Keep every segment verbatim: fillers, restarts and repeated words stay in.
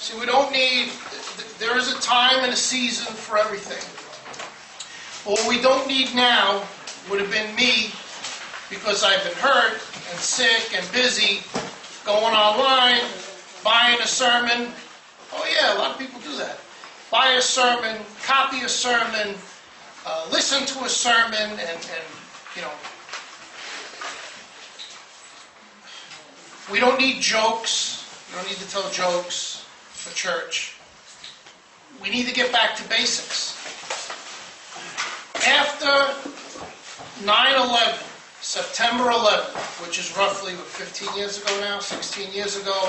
See, we don't need, there is a time and a season for everything. But what we don't need now would have been me, because I've been hurt and sick and busy, going online, buying a sermon. Oh yeah, a lot of people do that. Buy a sermon, copy a sermon, uh, listen to a sermon, and, and you know, we don't need jokes. We don't need to tell jokes for church. We need to get back to basics. After nine eleven, September eleventh, which is roughly what, fifteen years ago now, sixteen years ago,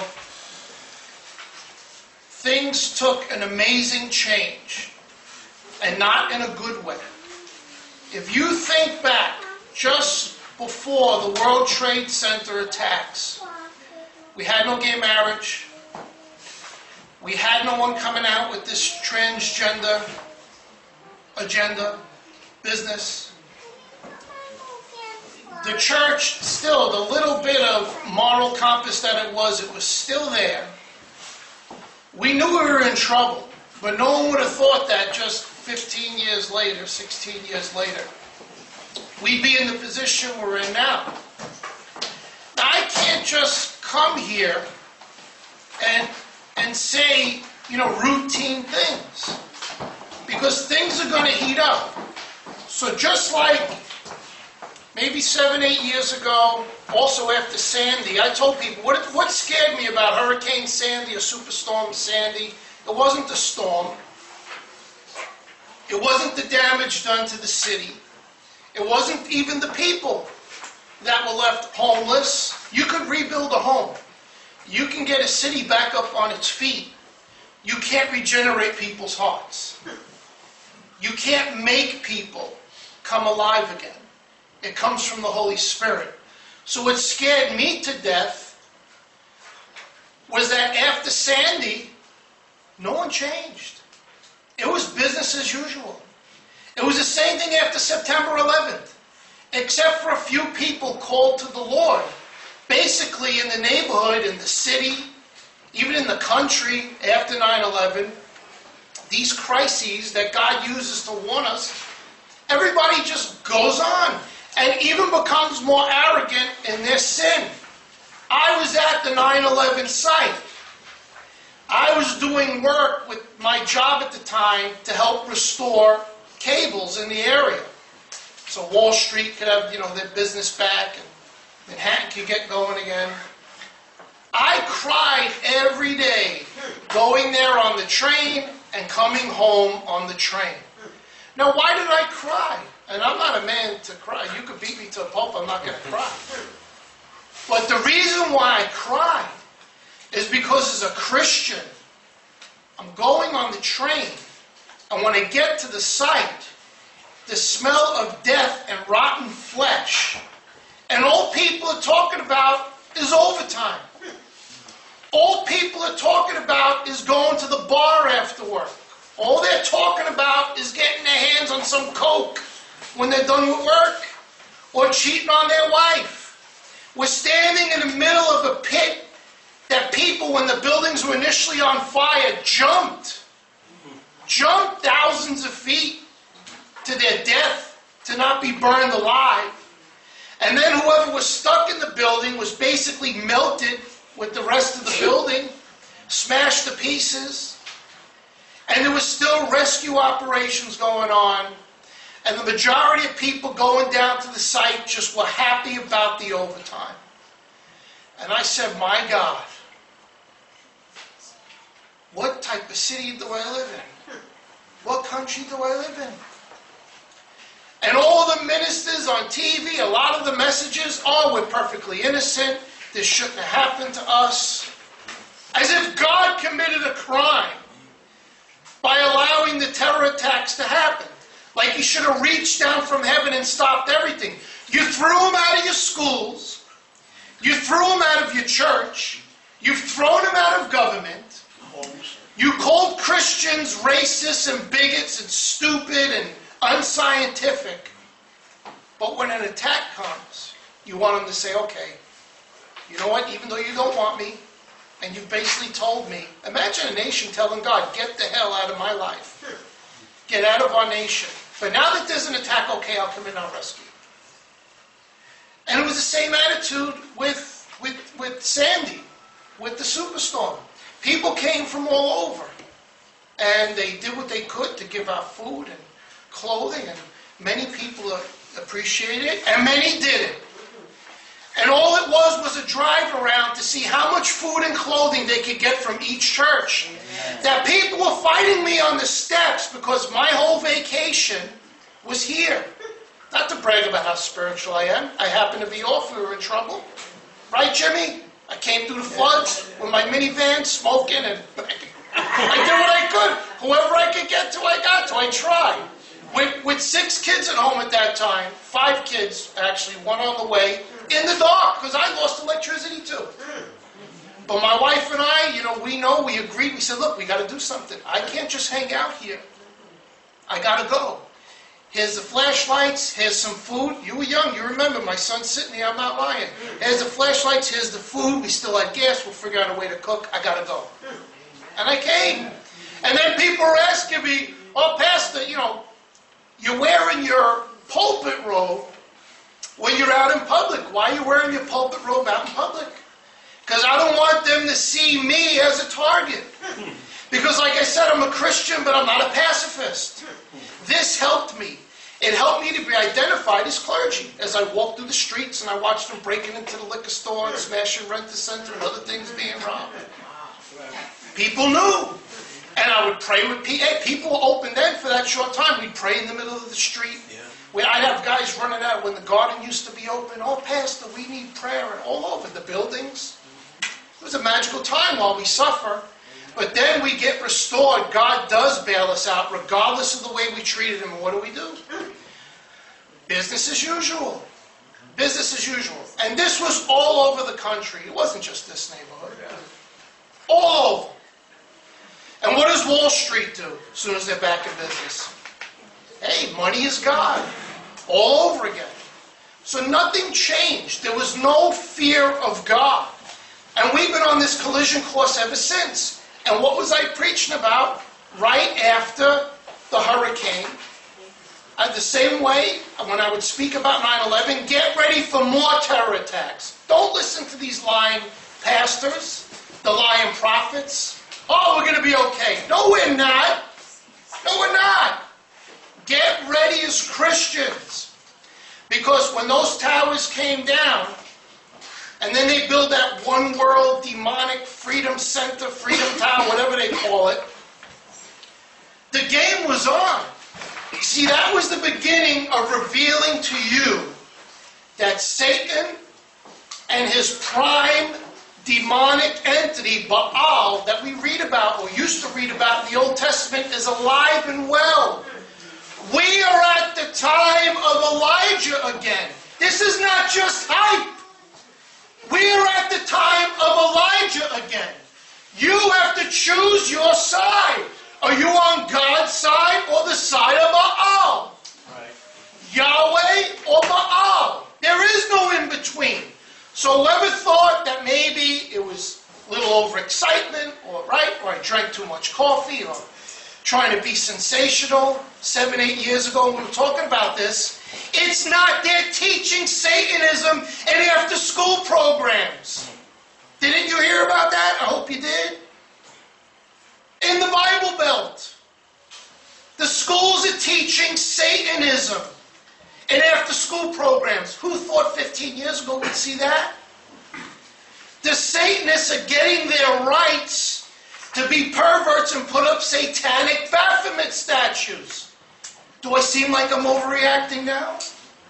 things took an amazing change, and not in a good way. If you think back, just before the World Trade Center attacks, we had no gay marriage. We had no one coming out with this transgender agenda, business. The church, still, the little bit of moral compass that it was, it was still there. We knew we were in trouble, but no one would have thought that just fifteen years later, sixteen years later, we'd be in the position we're in now. Now, I can't just come here and, and say, you know, routine things, because things are going to heat up. So just like maybe seven, eight years ago, also after Sandy, I told people, what, what scared me about Hurricane Sandy or Superstorm Sandy? It wasn't the storm. It wasn't the damage done to the city. It wasn't even the people that were left homeless. You could rebuild a home. You can get a city back up on its feet. You can't regenerate people's hearts. You can't make people come alive again. It comes from the Holy Spirit. So what scared me to death was that after Sandy, no one changed. It was business as usual. It was the same thing after September eleventh, except for a few people called to the Lord. Basically in the neighborhood, in the city, even in the country after nine eleven, these crises that God uses to warn us, everybody just goes on and even becomes more arrogant in their sin. I was at the nine eleven site. I was doing work with my job at the time to help restore cables in the area, so Wall Street could have, you know, their business back and Manhattan could get going again. I cried every day going there on the train and coming home on the train. Now, why did I cry? And I'm not a man to cry. You could beat me to a pulp, I'm not going to cry. But the reason why I cried is because as a Christian, I'm going on the train, and when I get to the site, the smell of death and rotten flesh, and all people are talking about is overtime. All people are talking about is going to the bar after work. All they're talking about is getting their hands on some coke when they're done with work, or cheating on their wife. We're standing in the middle of a pit that people, when the buildings were initially on fire, jumped. Jumped thousands of feet to their death, to not be burned alive. And then whoever was stuck in the building was basically melted with the rest of the building, smashed to pieces. And there was still rescue operations going on. And the majority of people going down to the site just were happy about the overtime. And I said, my God, what type of city do I live in? What country do I live in? And all the ministers on T V, a lot of the messages, oh, we're perfectly innocent. This shouldn't have happened to us. As if God committed a crime by allowing the terror attacks to happen. Like he should have reached down from heaven and stopped everything. You threw them out of your schools. You threw them out of your church. You've thrown them out of government. You called Christians racist and bigots and stupid and unscientific. But when an attack comes, you want them to say, okay, you know what, even though you don't want me, and you've basically told me, imagine a nation telling God, get the hell out of my life. Get out of our nation. But now that there's an attack, okay, I'll come in, I'll rescue. And it was the same attitude with, with, with Sandy, with the superstorm. People came from all over, and they did what they could to give out food and clothing, and many people appreciated it, and many didn't. And all it was was a drive around to see how much food and clothing they could get from each church. Amen. That people were fighting me on the steps because my whole vacation was here. Not to brag about how spiritual I am. I happened to be off. We were in trouble. Right, Jimmy? I came through the floods with my minivan, smoking, and I did what I could. Whoever I could get to, I got to. I tried. With, with six kids at home at that time, five kids, actually, one on the way, in the dark, because I lost electricity too. But my wife and I, you know, we know, we agreed, we said, look, we got to do something. I can't just hang out here. I got to go. Here's the flashlights, here's some food. You were young, you remember, my son's sitting here, I'm not lying. Here's the flashlights, here's the food, we still had gas, we'll figure out a way to cook, I got to go. And I came. And then people were asking me, oh, Pastor, you know, you're wearing your pulpit robe when you're out in public. Why are you wearing your pulpit robe out in public? Because I don't want them to see me as a target. Because like I said, I'm a Christian, but I'm not a pacifist. This helped me. It helped me to be identified as clergy. As I walked through the streets and I watched them breaking into the liquor store and smashing Rent-A-Center and other things being robbed. People knew. And I would pray with people. Hey, people were open then for that short time. We'd pray in the middle of the street. Yeah. Where I'd have guys running out when the garden used to be open. Oh, Pastor, we need prayer. And all over the buildings. It was a magical time while we suffer. But then we get restored. God does bail us out regardless of the way we treated him. And what do we do? Business as usual. Business as usual. And this was all over the country. It wasn't just this neighborhood. All over. And what does Wall Street do as soon as they're back in business? Hey, money is God. All over again. So nothing changed. There was no fear of God. And we've been on this collision course ever since. And what was I preaching about right after the hurricane? Uh, the same way when I would speak about nine eleven, get ready for more terror attacks. Don't listen to these lying pastors, the lying prophets. Oh, we're going to be okay. No, we're not. No, we're not. Get ready as Christians. Because when those towers came down, and then they built that one world demonic freedom center, freedom tower, whatever they call it, the game was on. See, that was the beginning of revealing to you that Satan and his prime demonic entity, Baal, that we read about, or used to read about in the Old Testament, is alive and well. We are at the time of Elijah again. This is not just hype. We are at the time of Elijah again. You have to choose your side. Are you on God's side or the side of Baal? Right. Yahweh or Baal? There is no in between. So whoever thought that maybe it was a little overexcitement, or right, or I drank too much coffee, or trying to be sensational seven, eight years ago when we were talking about this, it's not. They're teaching Satanism in after-school programs. Didn't you hear about that? I hope you did. In the Bible Belt, the schools are teaching Satanism in after-school programs. Who thought fifteen years ago we'd see that? The Satanists are getting their rights to be perverts and put up satanic Baphomet statues. Do I seem like I'm overreacting now?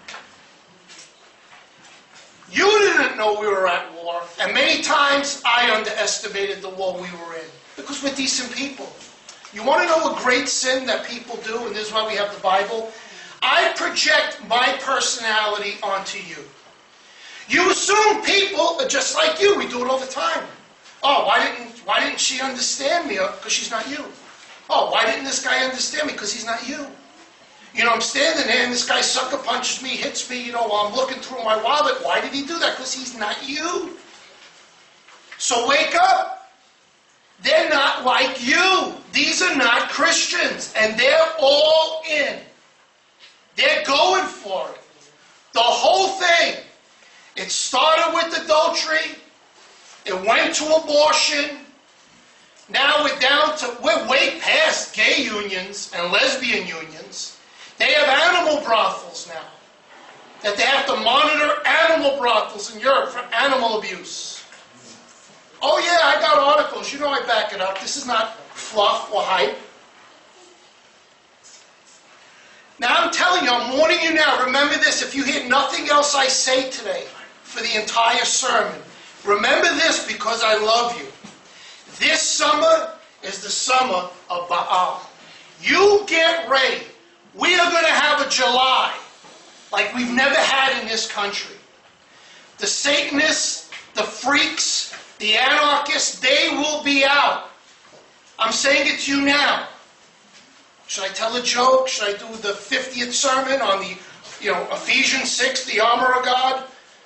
You didn't know we were at war, and many times I underestimated the war we were in, because we're decent people. You want to know a great sin that people do, and this is why we have the Bible? I project my personality onto you. You assume people are just like you. We do it all the time. Oh, why didn't why didn't she understand me? Because she's not you. Oh, why didn't this guy understand me? Because he's not you. You know, I'm standing there and this guy sucker punches me, hits me, you know, while I'm looking through my wallet. Why did he do that? Because he's not you. So wake up. like you. These are not Christians, and they're all in. They're going for it. The whole thing. It started with adultery. It went to abortion. Now we're down to, we're way past gay unions and lesbian unions. They have animal brothels now. That they have to monitor animal brothels in Europe for animal abuse. Oh yeah, I got articles. You know I back it up. This is not fluff or hype. Now I'm telling you, I'm warning you now. Remember this, if you hear nothing else I say today for the entire sermon, remember this because I love you. This summer is the summer of Baal. You get ready. We are going to have a July like we've never had in this country. The Satanists, the freaks, the anarchists, they will be out. I'm saying it to you now. Should I tell a joke? Should I do the fiftieth sermon on the, you know, Ephesians six, the armor of God?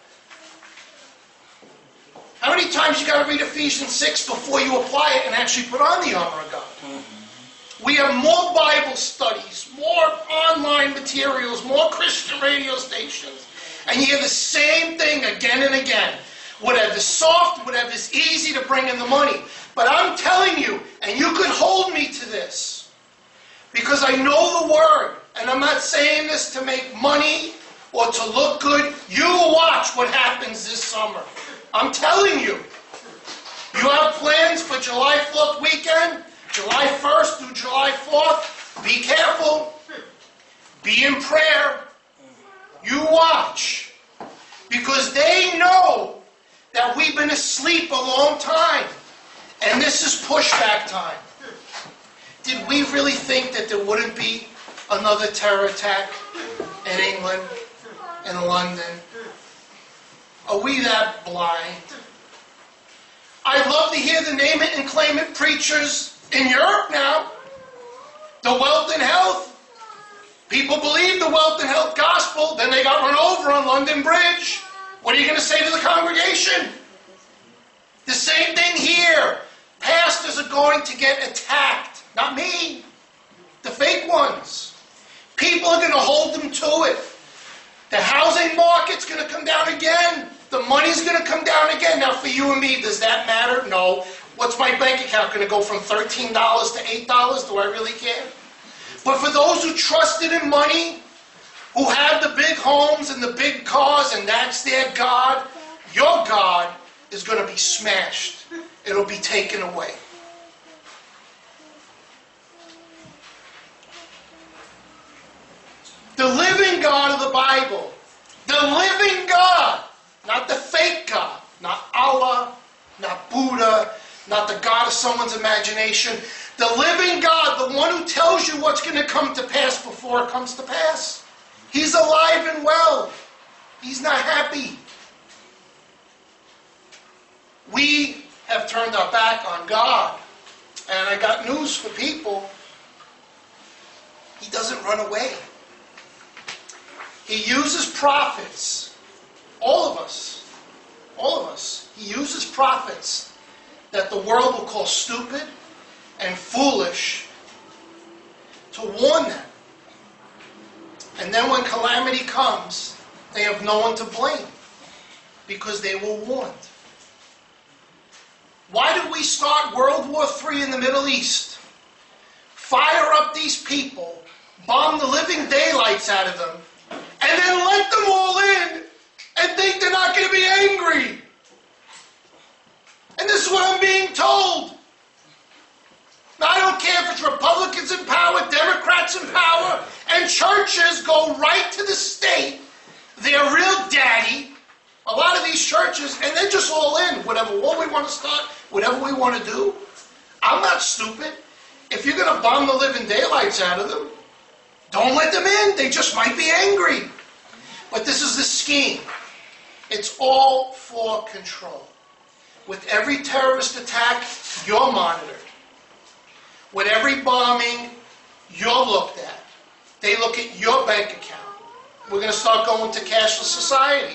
How many times you got to read Ephesians six before you apply it and actually put on the armor of God? Mm-hmm. We have more Bible studies, more online materials, more Christian radio stations, and you hear the same thing again and again. Whatever's soft, whatever's easy to bring in the money. But I'm telling you, and you could hold me to this, because I know the Word, and I'm not saying this to make money or to look good. You watch what happens this summer. I'm telling you. You have plans for July fourth weekend, July first through July fourth. Be careful. Be in prayer. You watch. Because they know that we've been asleep a long time. And this is pushback time. Did we really think that there wouldn't be another terror attack in England, in London? Are we that blind? I'd love to hear the name it and claim it preachers in Europe now. The wealth and health. People believe the wealth and health gospel, then they got run over on London Bridge. What are you going to say to the congregation? The same thing here. Pastors are going to get attacked. Not me. The fake ones. People are going to hold them to it. The housing market's going to come down again. The money's going to come down again. Now for you and me, does that matter? No. What's my bank account going to go from thirteen dollars to eight dollars? Do I really care? But for those who trusted in money, who have the big homes and the big cars, and that's their God, your God is going to be smashed. It'll be taken away. The living God of the Bible. The living God. Not the fake God. Not Allah. Not Buddha. Not the God of someone's imagination. The living God. The one who tells you what's going to come to pass before it comes to pass. He's alive and well. He's not happy. We have turned our back on God. And I got news for people. He doesn't run away. He uses prophets, all of us, all of us, he uses prophets that the world will call stupid and foolish to warn them. And then when calamity comes, they have no one to blame because they were warned. Why did we start World War Three in the Middle East? Fire up these people, bomb the living daylights out of them, and then let them all in and think they're not going to be angry. And this is what I'm being told. Now, I don't care if it's Republicans in power, Democrats in power, and churches go right to the state, their real daddy, a lot of these churches, and they're just all in. Whatever war we want to start, whatever we want to do. I'm not stupid. If you're going to bomb the living daylights out of them, don't let them in. They just might be angry. But this is the scheme. It's all for control. With every terrorist attack, you're monitored. With every bombing, you're looked at. They look at your bank account. We're going to start going to cashless society.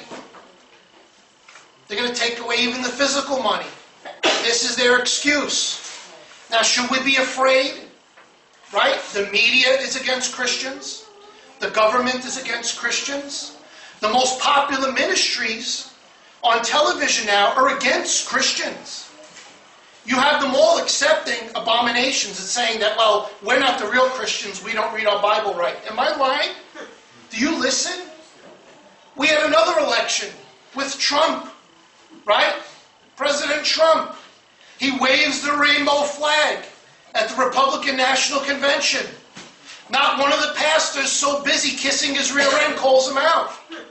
They're going to take away even the physical money. This is their excuse. Now, should we be afraid? Right? The media is against Christians. The government is against Christians. The most popular ministries on television now are against Christians. You have them all accepting abominations and saying that, well, we're not the real Christians, we don't read our Bible right. Am I lying? Do you listen? We had another election with Trump, right? President Trump. He waves the rainbow flag at the Republican National Convention. Not one of the pastors so busy kissing his rear end calls him out.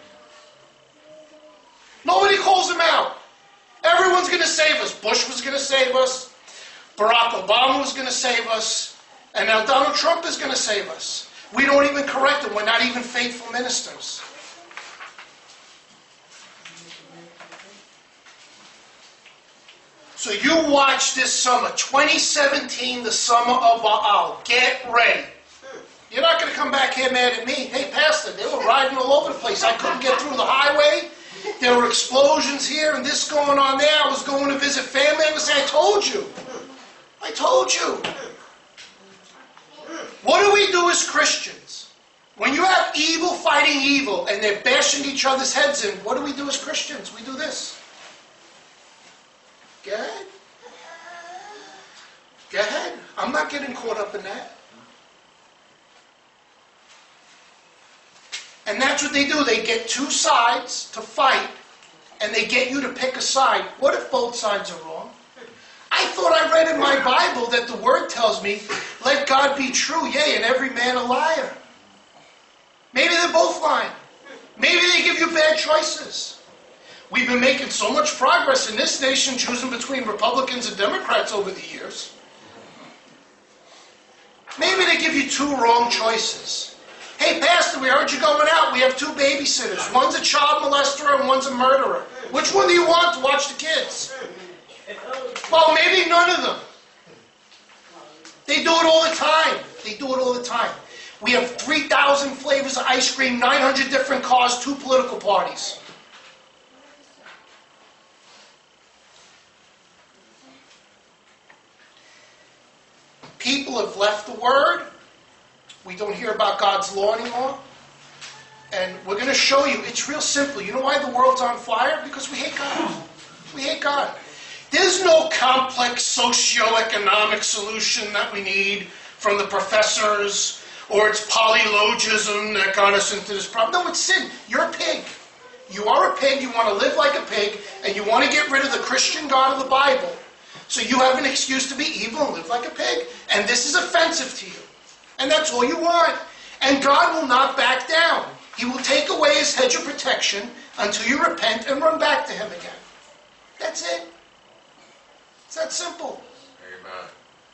Nobody calls him out. Everyone's going to save us. Bush was going to save us. Barack Obama was going to save us. And now Donald Trump is going to save us. We don't even correct him. We're not even faithful ministers. So you watch this summer, twenty seventeen, the summer of Baal. Get ready. You're not going to come back here mad at me. Hey, Pastor, they were riding all over the place. I couldn't get through the highway. There were explosions here and this going on there. I was going to visit family. I'm going to say, I told you. I told you. What do we do as Christians? When you have evil fighting evil and they're bashing each other's heads in, what do we do as Christians? We do this. Go ahead. Go ahead. I'm not getting caught up in that. And that's what they do. They get two sides to fight, and they get you to pick a side. What if both sides are wrong? I thought I read in my Bible that the Word tells me, let God be true, yea, and every man a liar. Maybe they're both lying. Maybe they give you bad choices. We've been making so much progress in this nation choosing between Republicans and Democrats over the years. Maybe they give you two wrong choices. Hey, Pastor, we heard you going out. We have two babysitters. One's a child molester and one's a murderer. Which one do you want to watch the kids? Well, maybe none of them. They do it all the time. They do it all the time. We have three thousand flavors of ice cream, nine hundred different cars, two political parties. People have left the Word. We don't hear about God's law anymore. And we're going to show you, it's real simple. You know why the world's on fire? Because we hate God. We hate God. There's no complex socioeconomic solution that we need from the professors, or it's polylogism that got us into this problem. No, it's sin. You're a pig. You are a pig. You want to live like a pig, and you want to get rid of the Christian God of the Bible. So you have an excuse to be evil and live like a pig. And this is offensive to you. And that's all you want. And God will not back down. He will take away his hedge of protection until you repent and run back to him again. That's it. It's that simple. Amen.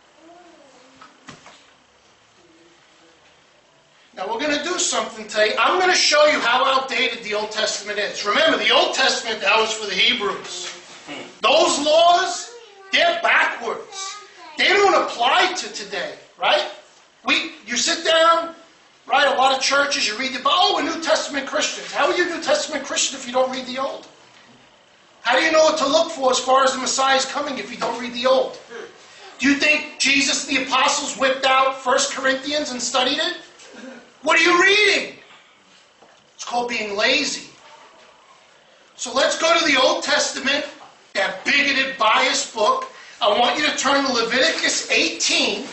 Now we're going to do something today. I'm going to show you how outdated the Old Testament is. Remember, the Old Testament, that was for the Hebrews. Those laws, they're backwards. They don't apply to today, right? We, you sit down, right, a lot of churches, you read the Bible, oh, we're New Testament Christians. How are you a New Testament Christian if you don't read the Old? How do you know what to look for as far as the Messiah is coming if you don't read the Old? Do you think Jesus and the apostles whipped out First Corinthians and studied it? What are you reading? It's called being lazy. So let's go to the Old Testament, that bigoted, biased book. I want you to turn to Leviticus eighteen.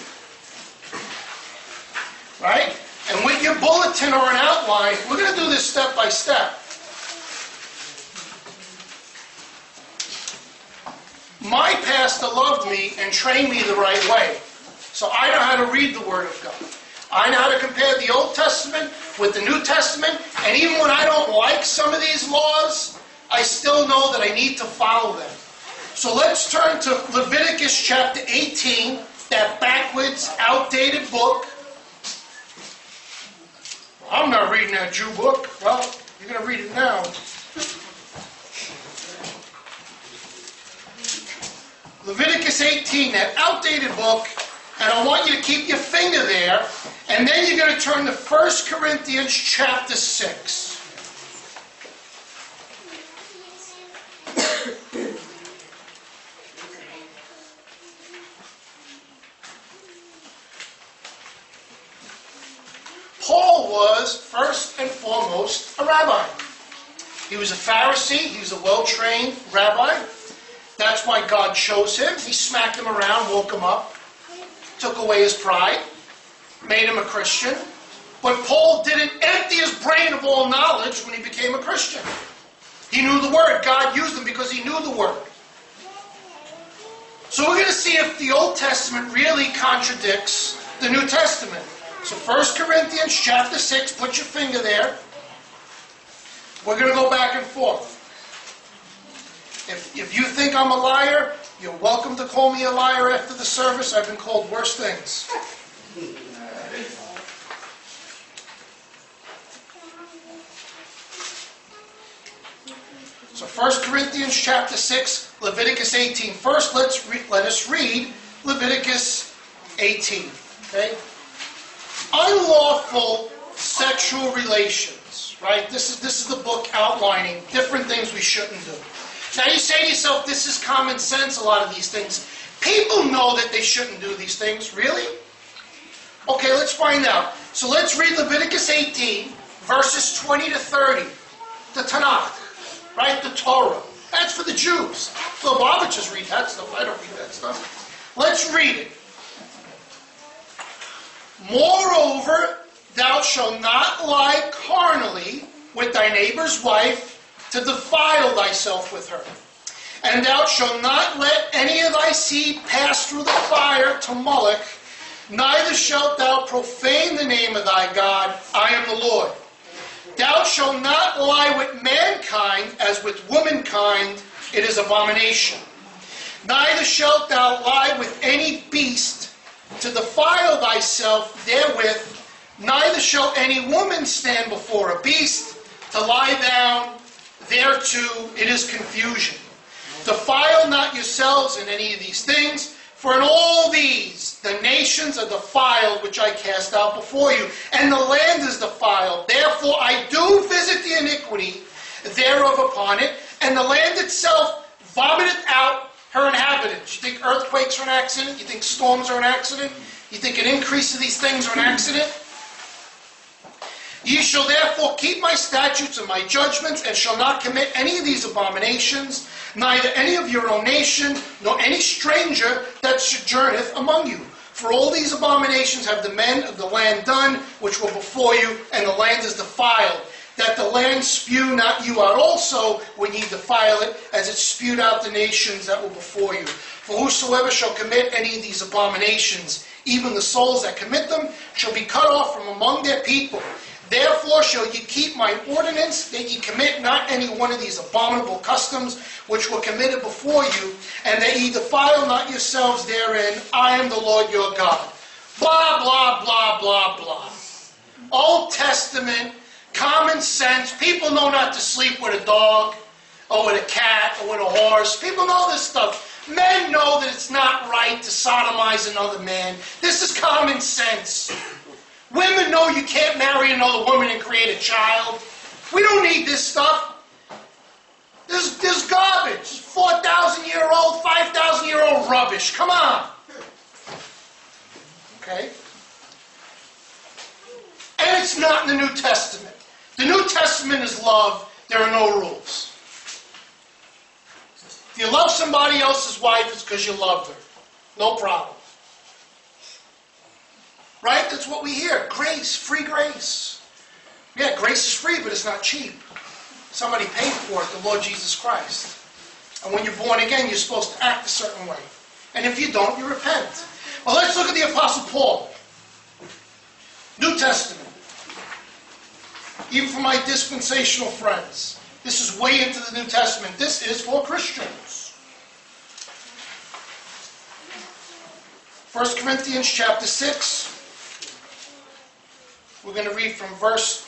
Right? And with your bulletin or an outline, we're going to do this step by step. My pastor loved me and trained me the right way. So I know how to read the Word of God. I know how to compare the Old Testament with the New Testament. And even when I don't like some of these laws, I still know that I need to follow them. So let's turn to Leviticus chapter eighteen, that backwards, outdated book. I'm not reading that Jew book. Well, you're going to read it now. Leviticus eighteen, that outdated book, and I want you to keep your finger there, and then you're going to turn to First Corinthians chapter six. was first and foremost a rabbi. He was a Pharisee. He was a well-trained rabbi. That's why God chose him. He smacked him around, woke him up, took away his pride, made him a Christian. But Paul didn't empty his brain of all knowledge when he became a Christian. He knew the Word. God used him because he knew the Word. So we're going to see if the Old Testament really contradicts the New Testament. So First Corinthians chapter six, put your finger there. We're going to go back and forth. If, if you think I'm a liar, you're welcome to call me a liar after the service. I've been called worse things. So First Corinthians chapter six, Leviticus eighteen. First, let's re- let us read Leviticus eighteen. Okay? Unlawful sexual relations. Right? This is this is the book outlining different things we shouldn't do. Now you say to yourself, this is common sense, a lot of these things. People know that they shouldn't do these things. Really? Okay, let's find out. So let's read Leviticus eighteen, verses twenty to thirty. The Tanakh. Right? The Torah. That's for the Jews. The Lubavitchers read that stuff. I don't read that stuff. Let's read it. Moreover, thou shalt not lie carnally with thy neighbor's wife to defile thyself with her. And thou shalt not let any of thy seed pass through the fire to Moloch, neither shalt thou profane the name of thy God. I am the Lord. Thou shalt not lie with mankind as with womankind, it is abomination. Neither shalt thou lie with any beast to defile thyself therewith, neither shall any woman stand before a beast to lie down thereto, it is confusion. Defile not yourselves in any of these things, for in all these the nations are defiled, which I cast out before you, and the land is defiled. Therefore I do visit the iniquity thereof upon it, and the land itself vomiteth out her inhabitants. You think earthquakes are an accident? You think storms are an accident? You think an increase of these things are an accident? Ye shall therefore keep my statutes and my judgments, and shall not commit any of these abominations, neither any of your own nation, nor any stranger that sojourneth among you. For all these abominations have the men of the land done, which were before you, and the land is defiled. That the land spew not you out also, when ye defile it, as it spewed out the nations that were before you. For whosoever shall commit any of these abominations, even the souls that commit them, shall be cut off from among their people. Therefore shall ye keep my ordinance, that ye commit not any one of these abominable customs which were committed before you, and that ye defile not yourselves therein. I am the Lord your God. Blah, blah, blah, blah, blah. Old Testament, common sense. People know not to sleep with a dog, or with a cat, or with a horse. People know this stuff. Men know that it's not right to sodomize another man. This is common sense. Women know you can't marry another woman and create a child. We don't need this stuff. This, this garbage. four thousand year old, five thousand year old rubbish. Come on. Okay? And it's not in the New Testament. The New Testament is love. There are no rules. If you love somebody else's wife, it's because you loved her. No problem. Right? That's what we hear. Grace. Free grace. Yeah, grace is free, but it's not cheap. Somebody paid for it, the Lord Jesus Christ. And when you're born again, you're supposed to act a certain way. And if you don't, you repent. Well, let's look at the Apostle Paul. New Testament. Even for my dispensational friends. This is way into the New Testament. This is for Christians. First Corinthians chapter six. We're going to read from verse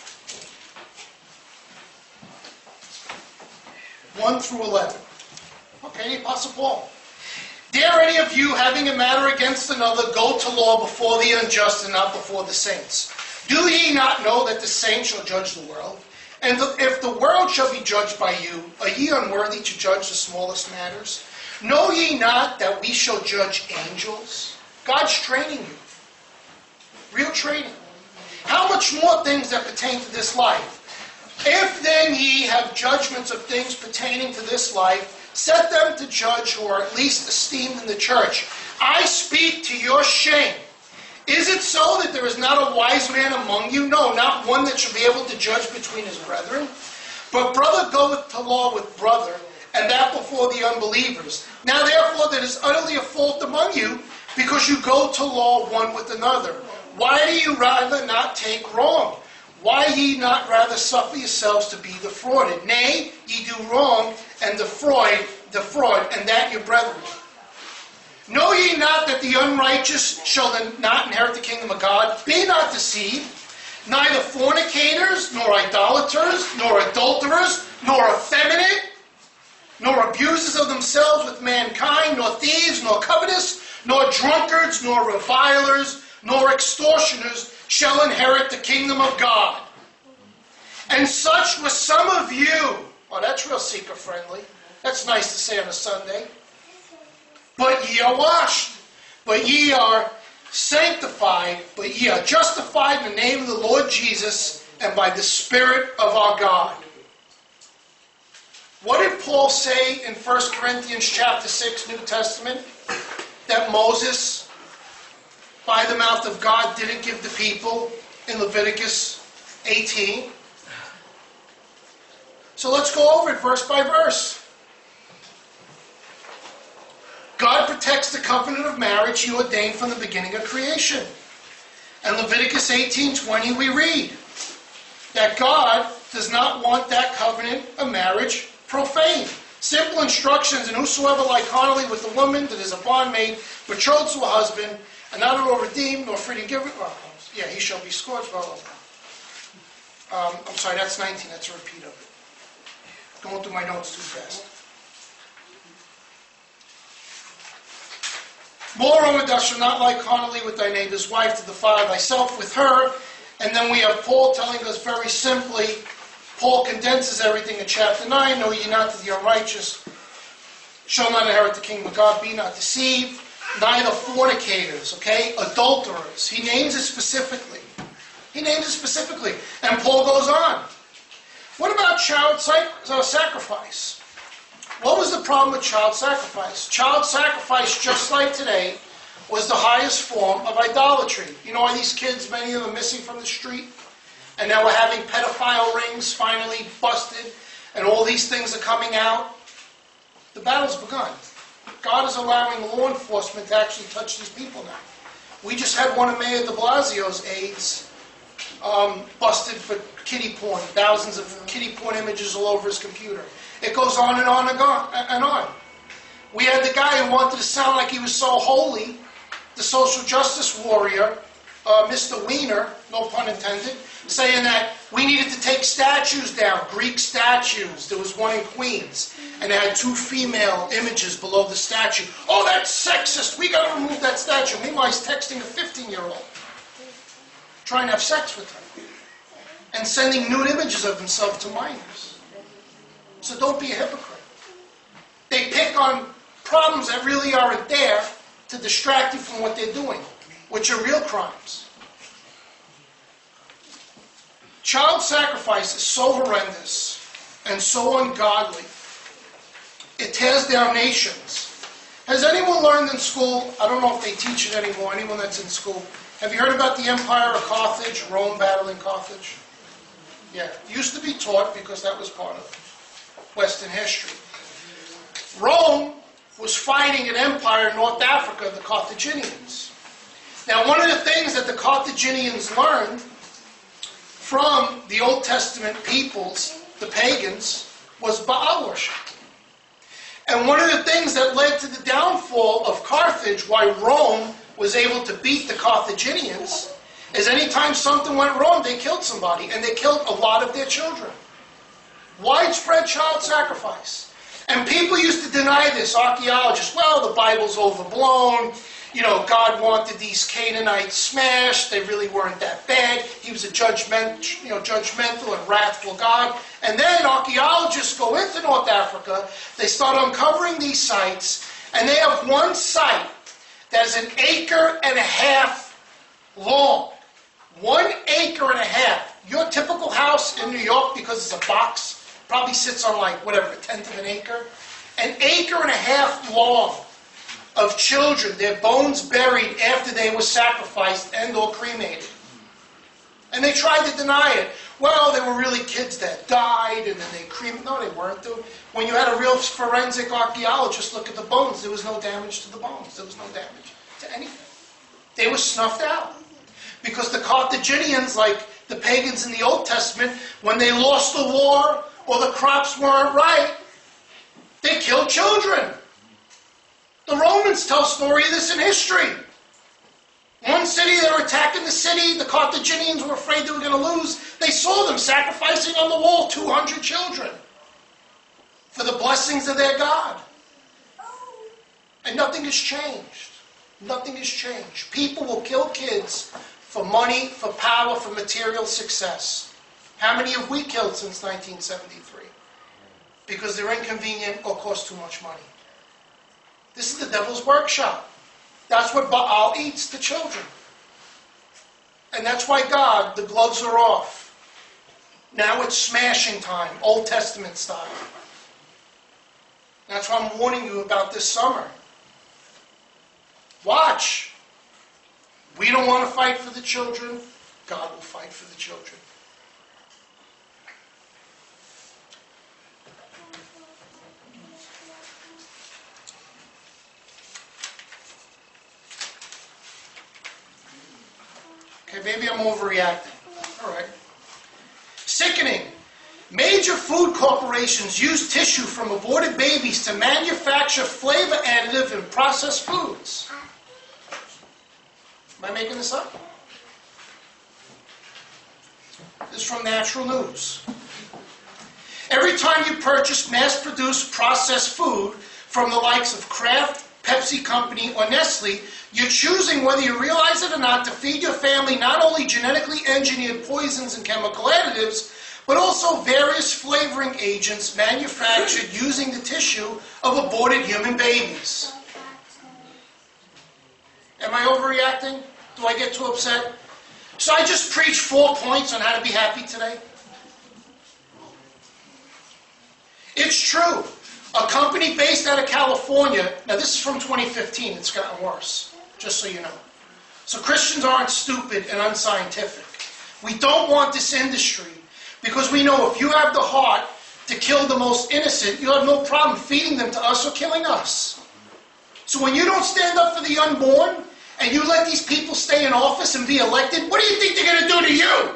one through eleven. Okay, the Apostle Paul. Dare any of you, having a matter against another, go to law before the unjust and not before the saints? Do ye not know that the saints shall judge the world? And the, if the world shall be judged by you, are ye unworthy to judge the smallest matters? Know ye not that we shall judge angels? God's training you. Real training. How much more things that pertain to this life? If then ye have judgments of things pertaining to this life, set them to judge who are at least esteemed in the church. I speak to your shame. Is it so that there is not a wise man among you? No, not one that shall be able to judge between his brethren. But brother goeth to law with brother, and that before the unbelievers. Now therefore there is utterly a fault among you, because you go to law one with another. Why do you rather not take wrong? Why ye not rather suffer yourselves to be defrauded? Nay, ye do wrong, and defraud, defraud, and that your brethren. Know ye not that the unrighteous shall not inherit the kingdom of God? Be not deceived. Neither fornicators, nor idolaters, nor adulterers, nor effeminate, nor abusers of themselves with mankind, nor thieves, nor covetous, nor drunkards, nor revilers, nor extortioners shall inherit the kingdom of God. And such were some of you. Oh, that's real seeker-friendly. That's nice to say on a Sunday. But ye are washed, but ye are sanctified, but ye are justified in the name of the Lord Jesus and by the Spirit of our God. What did Paul say in First Corinthians chapter six, New Testament? That Moses, by the mouth of God, didn't give the people in Leviticus eighteen. So let's go over it verse by verse. God protects the covenant of marriage he ordained from the beginning of creation. In Leviticus eighteen twenty we read that God does not want that covenant of marriage profaned. Simple instructions, and whosoever lie carnally with a woman that is a bondmaid, betrothed to a husband, and not at all redeemed, nor free to give it. Well, yeah, he shall be scourged. Well, um, I'm sorry, that's nineteen. That's a repeat of it. Going through my notes too fast. Moreover, thou shalt not lie carnally with thy neighbor's wife, to defile thyself with her. And then we have Paul telling us very simply, Paul condenses everything in chapter nine, know ye not that the unrighteous shall not inherit the kingdom of God, be not deceived, neither fornicators, okay, adulterers. He names it specifically. He names it specifically. And Paul goes on. What about child sacrifice? What was the problem with child sacrifice? Child sacrifice, just like today, was the highest form of idolatry. You know why these kids, many of them missing from the street? And now we're having pedophile rings finally busted, and all these things are coming out. The battle's begun. God is allowing law enforcement to actually touch these people now. We just had one of Mayor de Blasio's aides um, busted for kiddie porn. Thousands of kiddie porn images all over his computer. It goes on and on and on and on. We had the guy who wanted to sound like he was so holy, the social justice warrior, uh, Mister Wiener, no pun intended, saying that we needed to take statues down, Greek statues. There was one in Queens, and it had two female images below the statue. Oh, that's sexist. We got to remove that statue. Meanwhile, he's texting a fifteen-year-old, trying to have sex with her, and sending nude images of himself to minors. So don't be a hypocrite. They pick on problems that really aren't there to distract you from what they're doing, which are real crimes. Child sacrifice is so horrendous and so ungodly. It tears down nations. Has anyone learned in school, I don't know if they teach it anymore, anyone that's in school, have you heard about the Empire of Carthage, Rome battling Carthage? Yeah, it used to be taught because that was part of Western history. Rome was fighting an empire in North Africa, the Carthaginians. Now, one of the things that the Carthaginians learned from the Old Testament peoples, the pagans, was Baal worship. And one of the things that led to the downfall of Carthage, why Rome was able to beat the Carthaginians, is anytime something went wrong, they killed somebody, and they killed a lot of their children. Widespread child sacrifice. And people used to deny this, archaeologists. Well, the Bible's overblown. You know, God wanted these Canaanites smashed. They really weren't that bad. He was a judgment, you know, judgmental and wrathful God. And then archaeologists go into North Africa. They start uncovering these sites. And they have one site that is an acre and a half long. One acre and a half. Your typical house in New York, because it's a box, probably sits on like, whatever, a tenth of an acre. An acre and a half long of children, their bones buried after they were sacrificed and or cremated. And they tried to deny it. Well, they were really kids that died and then they cremated. No, they weren't. When you had a real forensic archaeologist look at the bones, there was no damage to the bones. There was no damage to anything. They were snuffed out. Because the Carthaginians, like the pagans in the Old Testament, when they lost the war or the crops weren't right, they killed children. The Romans tell a story of this in history. One city, they were attacking the city. The Carthaginians were afraid they were going to lose. They saw them sacrificing on the wall two hundred children for the blessings of their God. And nothing has changed. Nothing has changed. People will kill kids for money, for power, for material success. How many have we killed since nineteen seventy-three? Because they're inconvenient or cost too much money. This is the devil's workshop. That's what Baal eats, the children. And that's why God, the gloves are off. Now it's smashing time, Old Testament style. That's why I'm warning you about this summer. Watch. We don't want to fight for the children. God will fight for the children. Okay, maybe I'm overreacting. All right. Sickening. Major food corporations use tissue from aborted babies to manufacture flavor additive in processed foods. Am I making this up? This is from Natural News. Every time you purchase mass-produced processed food from the likes of Kraft, Pepsi Company, or Nestle, you're choosing, whether you realize it or not, to feed your family not only genetically engineered poisons and chemical additives, but also various flavoring agents manufactured using the tissue of aborted human babies. Am I overreacting? Do I get too upset? So I just preached four points on how to be happy today. It's true. A company based out of California, now this is from twenty fifteen, it's gotten worse, just so you know. So Christians aren't stupid and unscientific. We don't want this industry because we know if you have the heart to kill the most innocent, you have no problem feeding them to us or killing us. So when you don't stand up for the unborn and you let these people stay in office and be elected, what do you think they're going to do to you?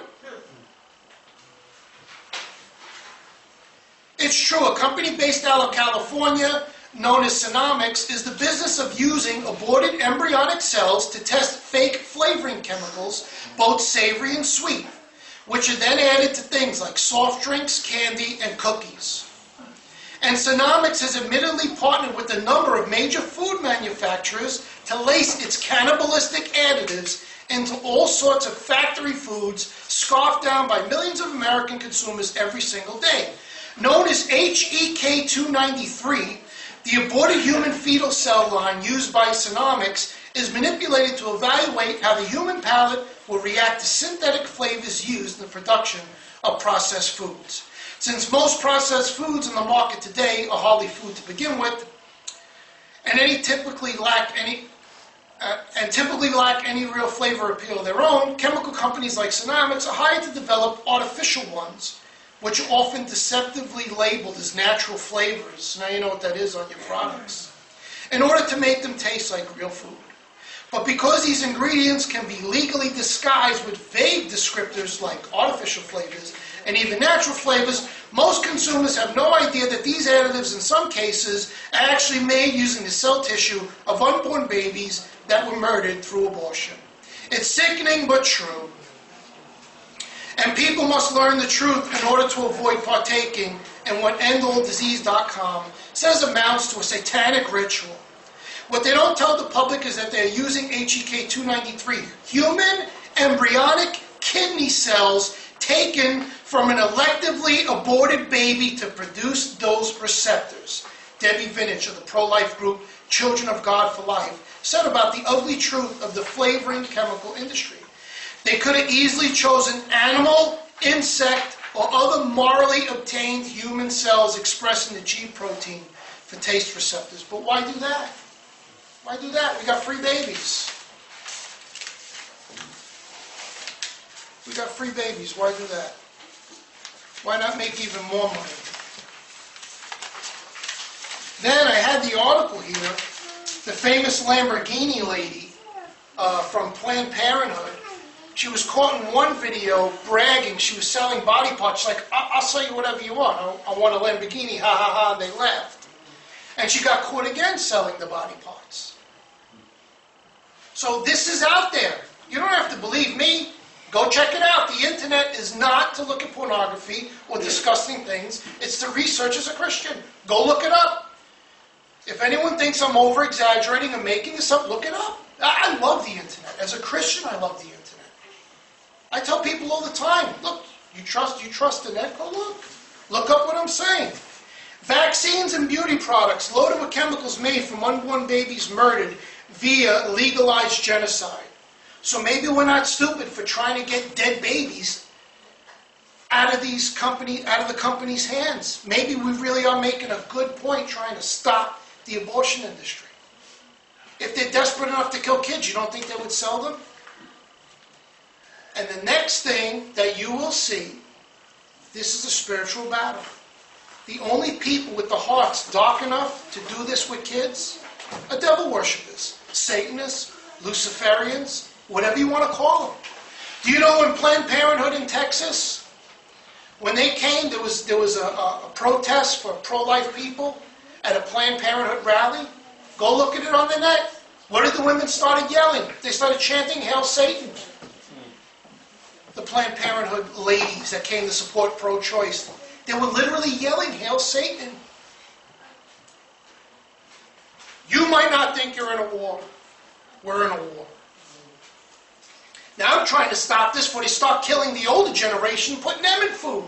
It's true, a company based out of California, known as Synomics, is the business of using aborted embryonic cells to test fake flavoring chemicals, both savory and sweet, which are then added to things like soft drinks, candy, and cookies. And Synomics has admittedly partnered with a number of major food manufacturers to lace its cannibalistic additives into all sorts of factory foods scarfed down by millions of American consumers every single day. Known as H E K two ninety-three, the aborted human fetal cell line used by Synomics is manipulated to evaluate how the human palate will react to synthetic flavors used in the production of processed foods. Since most processed foods in the market today are hardly food to begin with, and any typically lack any uh, and typically lack any real flavor appeal of their own, chemical companies like Synomics are hired to develop artificial ones, which are often deceptively labeled as natural flavors. Now you know what that is on your products, in order to make them taste like real food. But because these ingredients can be legally disguised with vague descriptors like artificial flavors and even natural flavors, most consumers have no idea that these additives in some cases are actually made using the cell tissue of unborn babies that were murdered through abortion. It's sickening but true. And people must learn the truth in order to avoid partaking in what end all disease dot com says amounts to a satanic ritual. What they don't tell the public is that they're using H E K two ninety-three, human embryonic kidney cells taken from an electively aborted baby to produce those receptors. Debbie Vintage of the pro-life group Children of God for Life said about the ugly truth of the flavoring chemical industry. They could have easily chosen animal, insect, or other morally obtained human cells expressing the G protein for taste receptors. But why do that? Why do that? We got free babies. We got free babies. Why do that? Why not make even more money? Then I had the article here, the famous Lamborghini lady uh, from Planned Parenthood. She was caught in one video bragging she was selling body parts. She's like, I- I'll sell you whatever you want. I, I want a Lamborghini, ha ha ha, and they laughed. And she got caught again selling the body parts. So this is out there. You don't have to believe me. Go check it out. The internet is not to look at pornography or disgusting things. It's to research as a Christian. Go look it up. If anyone thinks I'm over-exaggerating and making this up, look it up. I love the internet. As a Christian, I love the internet. I tell people all the time, look, you trust you trust the net? Go look. Look up what I'm saying. Vaccines and beauty products loaded with chemicals made from unborn babies murdered via legalized genocide. So maybe we're not stupid for trying to get dead babies out of these company, out of the company's hands. Maybe we really are making a good point trying to stop the abortion industry. If they're desperate enough to kill kids, you don't think they would sell them? And the next thing that you will see, this is a spiritual battle. The only people with the hearts dark enough to do this with kids are devil worshippers, Satanists, Luciferians, whatever you want to call them. Do you know when Planned Parenthood in Texas, when they came, there was, there was a, a, a protest for pro-life people at a Planned Parenthood rally? Go look at it on the net. What did the women start yelling? They started chanting, "Hail Satan." The Planned Parenthood ladies that came to support pro-choice, they were literally yelling, "Hail Satan." You might not think you're in a war. We're in a war. Now I'm trying to stop this before they start killing the older generation, putting them in food.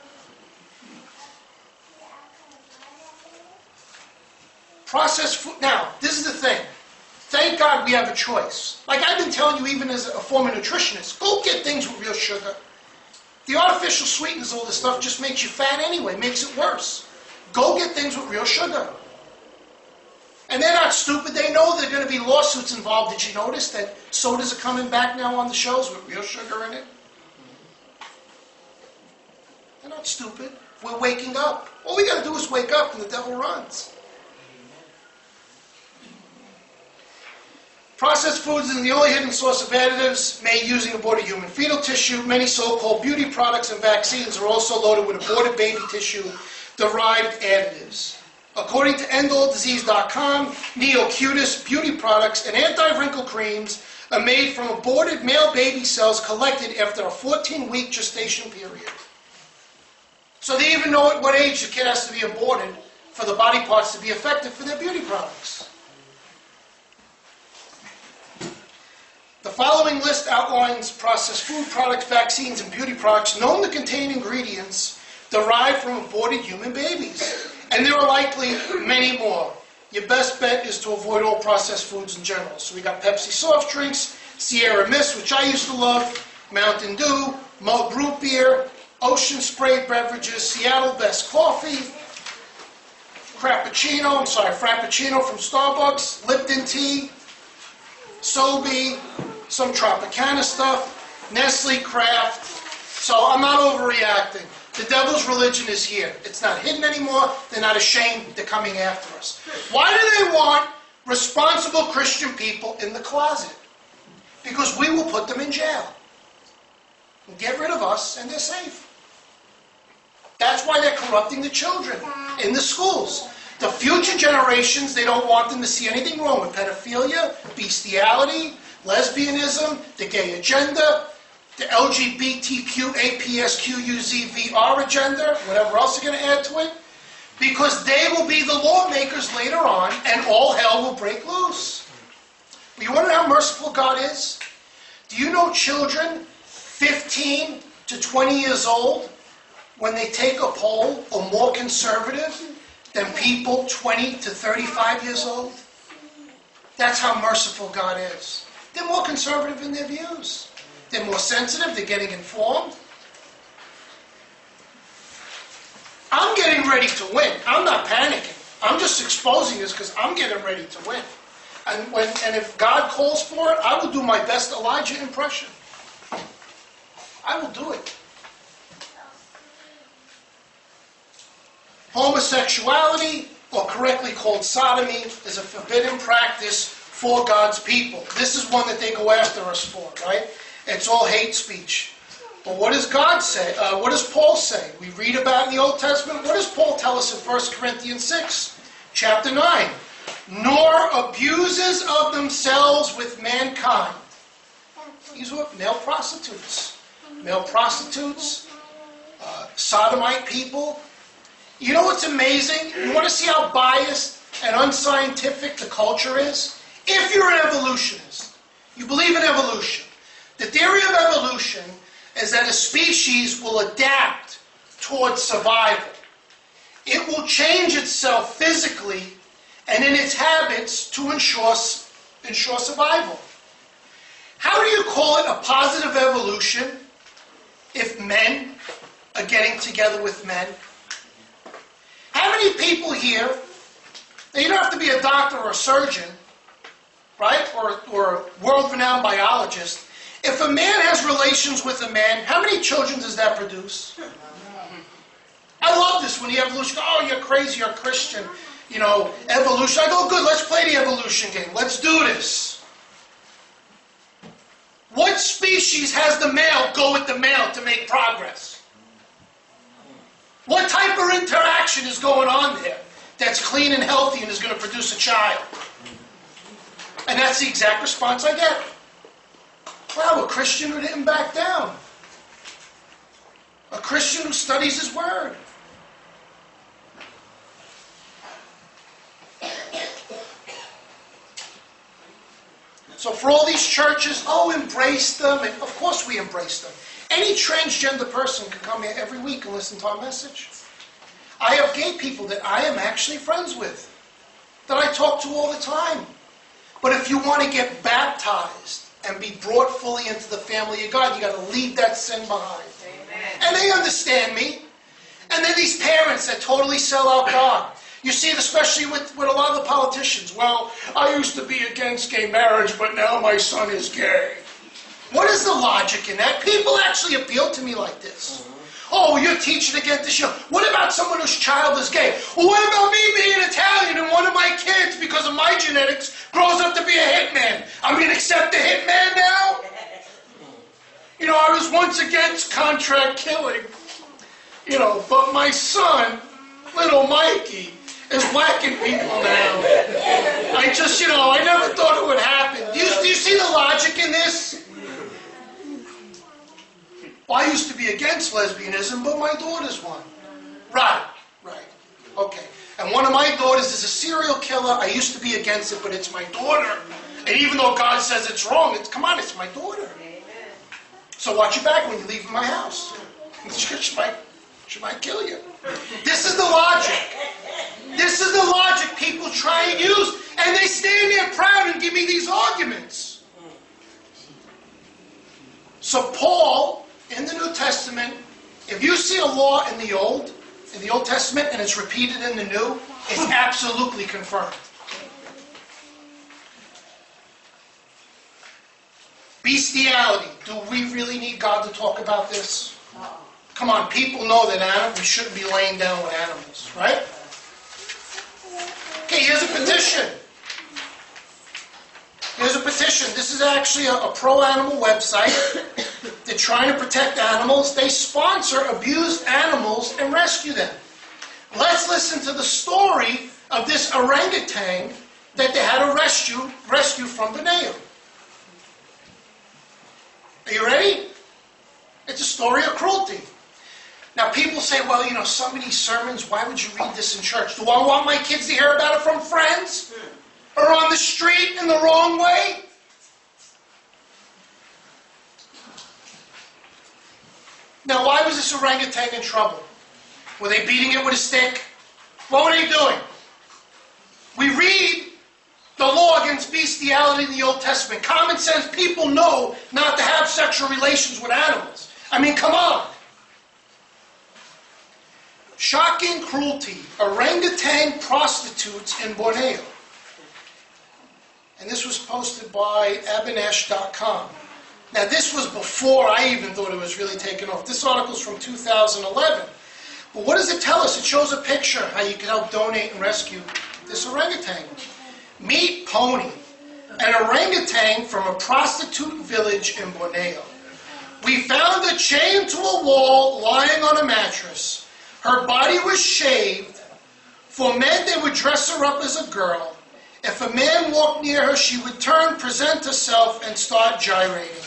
Processed food. Now, this is the thing. Thank God we have a choice. Like I've been telling you, even as a former nutritionist, go get things with real sugar. The artificial sweeteners, all this stuff, just makes you fat anyway, makes it worse. Go get things with real sugar. And they're not stupid. They know there are going to be lawsuits involved. Did you notice that sodas are coming back now on the shelves with real sugar in it? They're not stupid. We're waking up. All we got to do is wake up and the devil runs. Processed foods is the only hidden source of additives made using aborted human fetal tissue. Many so-called beauty products and vaccines are also loaded with aborted baby tissue-derived additives. According to end all disease dot com, Neocutis beauty products and anti-wrinkle creams are made from aborted male baby cells collected after a fourteen-week gestation period. So they even know at what age the kid has to be aborted for the body parts to be effective for their beauty products. The following list outlines processed food products, vaccines, and beauty products known to contain ingredients derived from aborted human babies. And there are likely many more. Your best bet is to avoid all processed foods in general. So we got Pepsi soft drinks, Sierra Mist, which I used to love, Mountain Dew, Mug root beer, Ocean Spray beverages, Seattle Best coffee, Frappuccino, I'm sorry, Frappuccino from Starbucks, Lipton tea, Sobe, some Tropicana stuff, Nestle, Kraft. So I'm not overreacting. The devil's religion is here. It's not hidden anymore. They're not ashamed. They're coming after us. Why do they want responsible Christian people in the closet? Because we will put them in jail. Get rid of us and they're safe. That's why they're corrupting the children in the schools. The future generations, they don't want them to see anything wrong with pedophilia, bestiality, lesbianism, the gay agenda, the L G B T Q, A P S Q U Z V R agenda, whatever else they're going to add to it, because they will be the lawmakers later on and all hell will break loose. You want to know how merciful God is? Do you know children fifteen to twenty years old, when they take a poll, are more conservative than people twenty to thirty-five years old? That's how merciful God is. They're more conservative in their views. They're more sensitive. They're getting informed. I'm getting ready to win. I'm not panicking. I'm just exposing this because I'm getting ready to win. And when and if God calls for it, I will do my best Elijah impression. I will do it. Homosexuality, or correctly called sodomy, is a forbidden practice for God's people. This is one that they go after us for, right? It's all hate speech. But what does God say? Uh, what does Paul say? We read about in the Old Testament. What does Paul tell us in First Corinthians six, chapter nine? Nor abuses of themselves with mankind. These were male prostitutes. Male prostitutes, uh, sodomite people. You know what's amazing? You want to see how biased and unscientific the culture is? If you're an evolutionist, you believe in evolution. The theory of evolution is that a species will adapt towards survival. It will change itself physically and in its habits to ensure, ensure survival. How do you call it a positive evolution if men are getting together with men? How many people here, now you don't have to be a doctor or a surgeon, right, or, or a world-renowned biologist. If a man has relations with a man, how many children does that produce? I love this when the evolution goes, oh, you're crazy, you're a Christian, you know, evolution. I go, good, let's play the evolution game. Let's do this. What species has the male go with the male to make progress? What type of interaction is going on there that's clean and healthy and is going to produce a child? And that's the exact response I get. Wow, a Christian who didn't back down. A Christian who studies his word. So for all these churches, oh, embrace them. And of course we embrace them. Any transgender person can come here every week and listen to our message. I have gay people that I am actually friends with, that I talk to all the time. But if you want to get baptized and be brought fully into the family of God, you got to leave that sin behind. Amen. And they understand me. And then these parents that totally sell out God. You see it especially with, with a lot of the politicians. Well, I used to be against gay marriage, but now my son is gay. What is the logic in that? People actually appeal to me like this. Mm-hmm. Oh, you're teaching against this. What about someone whose child is gay? Well, what about me being Italian and one of my kids, because of my genetics, grows up to be a hitman? I'm going to accept the hitman now? You know, I was once against contract killing, you know, but my son, little Mikey, is whacking people now. I just, you know, I never thought it would happen. Do you, do you see the logic in this? Well, I used to be against lesbianism, but my daughter's one. Right, right, okay. And one of my daughters is a serial killer. I used to be against it, but it's my daughter. And even though God says it's wrong, it's, come on, it's my daughter. Amen. So watch your back when you leave my house. She might, she might kill you. This is the logic. This is the logic people try and use. And they stand there proud and give me these arguments. So Paul, in the New Testament, if you see a law in the Old, in the Old Testament, and it's repeated in the New, it's absolutely confirmed. Bestiality. Do we really need God to talk about this? Come on, people know that animals, we shouldn't be laying down with animals, right? Okay, here's a petition. Here's a petition. This is actually a, a pro-animal website. They're trying to protect animals. They sponsor abused animals and rescue them. Let's listen to the story of this orangutan that they had to rescue, rescue from Borneo. Are you ready? It's a story of cruelty. Now people say, well, you know, so many sermons, why would you read this in church? Do I want my kids to hear about it from friends? Or on the street in the wrong way? Now, why was this orangutan in trouble? Were they beating it with a stick? What were they doing? We read the law against bestiality in the Old Testament. Common sense, people know not to have sexual relations with animals. I mean, come on. Shocking cruelty. Orangutan prostitutes in Borneo. And this was posted by Abenesh dot com. Now, this was before I even thought it was really taken off. This article is from two thousand eleven. But what does it tell us? It shows a picture how you can help donate and rescue this orangutan. Meet Pony, an orangutan from a prostitute village in Borneo. We found her chained to a wall, lying on a mattress. Her body was shaved. For men, they would dress her up as a girl. If a man walked near her, she would turn, present herself, and start gyrating.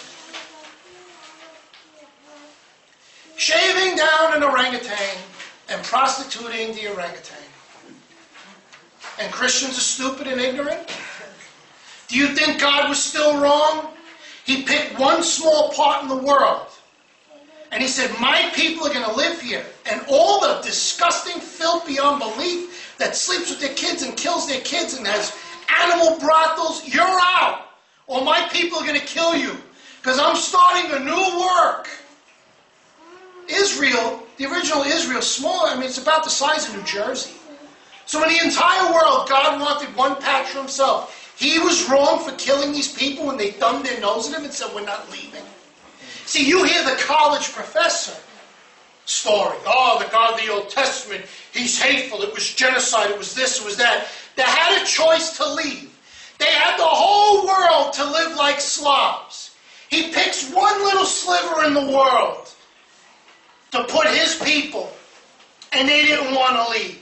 Shaving down an orangutan and prostituting the orangutan. And Christians are stupid and ignorant? Do you think God was still wrong? He picked one small part in the world. And he said, my people are going to live here. And all the disgusting filth beyond belief that sleeps with their kids and kills their kids and has animal brothels, you're out. Or my people are going to kill you. Because I'm starting a new work. Israel, the original Israel, small, I mean, it's about the size of New Jersey. So in the entire world, God wanted one patch for himself. He was wrong for killing these people when they thumbed their nose at him and said, we're not leaving. See, you hear the college professor story. Oh, the God of the Old Testament, he's hateful. It was genocide. It was this, it was that. They had a choice to leave. They had the whole world to live like Slavs. He picks one little sliver in the world to put his people, and they didn't want to leave.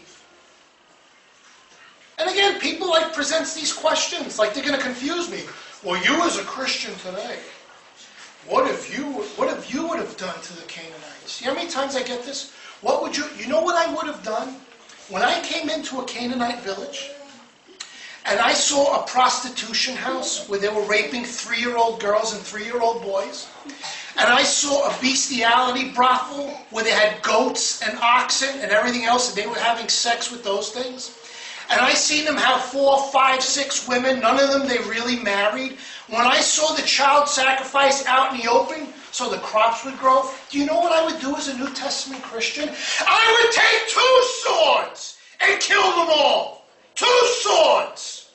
And again, people like presents these questions, like they're going to confuse me. Well, you as a Christian today, what if you, what if you would have done to the Canaanites? You know how many times I get this? What would you, you know what I would have done? When I came into a Canaanite village, and I saw a prostitution house where they were raping three-year-old girls and three-year-old boys, and I saw a bestiality brothel where they had goats and oxen and everything else, and they were having sex with those things. And I seen them have four, five, six women, none of them they really married. When I saw the child sacrifice out in the open so the crops would grow, do you know what I would do as a New Testament Christian? I would take two swords and kill them all. Two swords.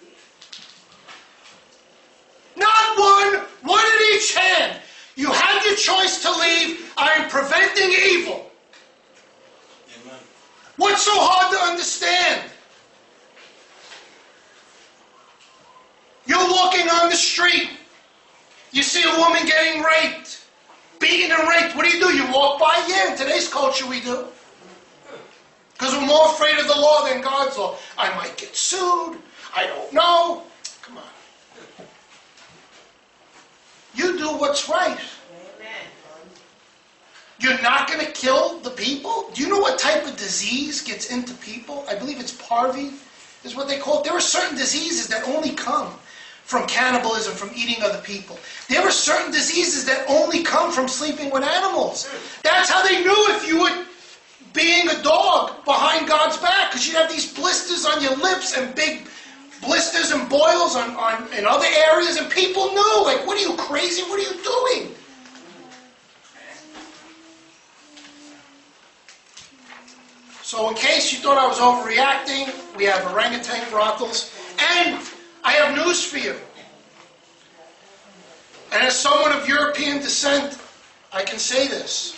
Not one, one in each hand. You had your choice to leave. I am preventing evil. Amen. What's so hard to understand? You're walking on the street. You see a woman getting raped, beaten and raped. What do you do? You walk by? Yeah, in today's culture we do. Because we're more afraid of the law than God's law. I might get sued. I don't know. Come on. You do what's right. Amen. You're not going to kill the people? Do you know what type of disease gets into people? I believe it's parvi, is what they call it. There are certain diseases that only come from cannibalism, from eating other people. There are certain diseases that only come from sleeping with animals. That's how they knew if you were being a dog behind God's back, because you'd have these blisters on your lips and big blisters and boils on, on in other areas, and people knew, like, what are you, crazy? What are you doing? So in case you thought I was overreacting, we have orangutan brothels, and I have news for you. And as someone of European descent, I can say this.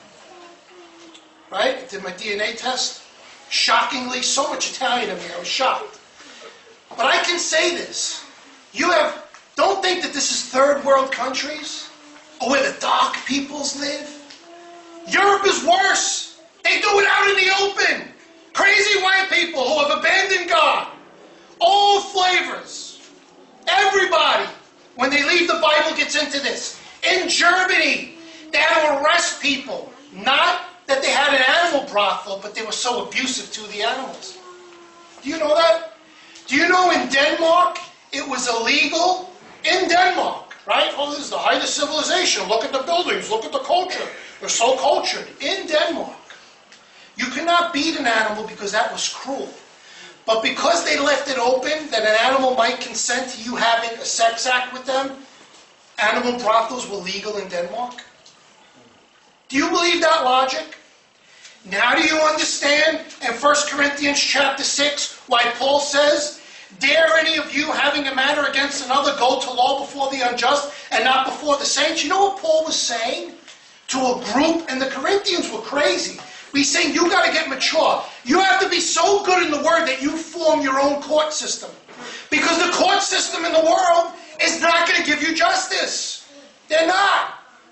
Right? I did my D N A test. Shockingly, so much Italian in me, I was shocked. But I can say this. You have, don't think that this is third world countries, or where the dark peoples live. Europe is worse. They do it out in the open. Crazy white people who have abandoned God. All flavors. Everybody, when they leave the Bible, gets into this. In Germany, they had to arrest people. Not that they had an animal brothel, but they were so abusive to the animals. Do you know that? Do you know in Denmark, it was illegal? In Denmark, right? Oh, this is the height of civilization. Look at the buildings. Look at the culture. They're so cultured. In Denmark, you cannot beat an animal because that was cruel. But because they left it open that an animal might consent to you having a sex act with them, animal brothels were legal in Denmark. Do you believe that logic? Now do you understand in First Corinthians chapter six why Paul says, dare any of you having a matter against another go to law before the unjust and not before the saints? You know what Paul was saying to a group, and the Corinthians were crazy. He's saying you got to get mature. You have to be so good in the word that you form your own court system. Because the court system in the world is not going to give you justice. They're not.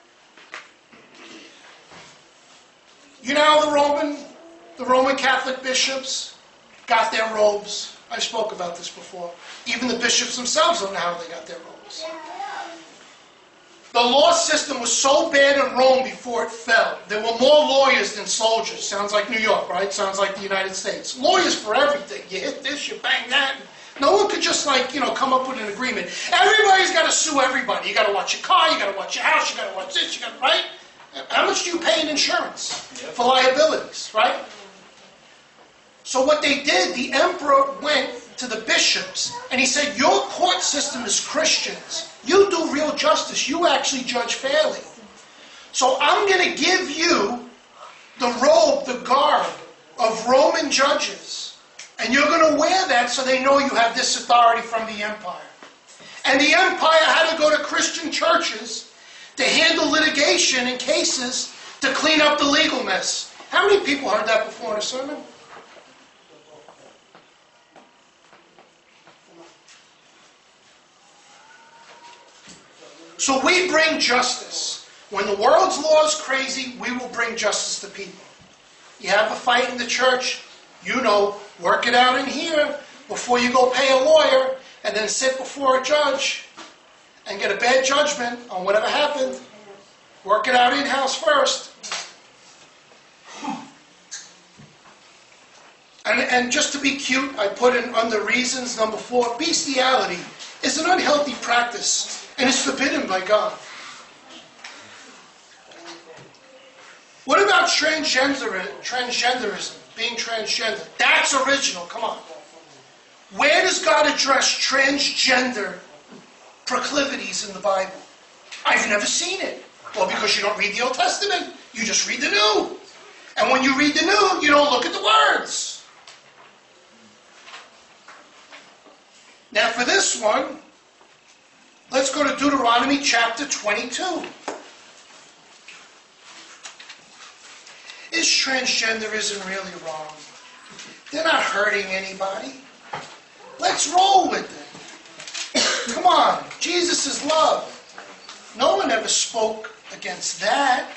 You know how the Roman, the Roman Catholic bishops got their robes? I spoke about this before. Even the bishops themselves don't know how they got their robes. The law system was so bad in Rome before it fell. There were more lawyers than soldiers. Sounds like New York, right? Sounds like the United States. Lawyers for everything. You hit this, you bang that. No one could just like, you know, come up with an agreement. Everybody's got to sue everybody. You got to watch your car, you got to watch your house, you got to watch this, you got to, right? How much do you pay in insurance for liabilities, right? So what they did, the emperor went to the bishops and he said, your court system is Christians. You do real justice. You actually judge fairly. So I'm going to give you the robe, the garb of Roman judges. And you're going to wear that so they know you have this authority from the empire. And the empire had to go to Christian churches to handle litigation in cases to clean up the legal mess. How many people heard that before in a sermon? So we bring justice. When the world's law is crazy, we will bring justice to people. You have a fight in the church, you know, work it out in here before you go pay a lawyer and then sit before a judge and get a bad judgment on whatever happened. Work it out in-house first. And, and just to be cute, I put in under reasons, number four, bestiality is an unhealthy practice. And it's forbidden by God. What about transgender, transgenderism, being transgender? That's original, come on. Where does God address transgender proclivities in the Bible? I've never seen it. Well, because you don't read the Old Testament. You just read the New. And when you read the New, you don't look at the words. Now for this one, let's go to Deuteronomy chapter twenty-two. Is transgenderism really wrong? They're not hurting anybody. Let's roll with it. Come on, Jesus is love. No one ever spoke against that.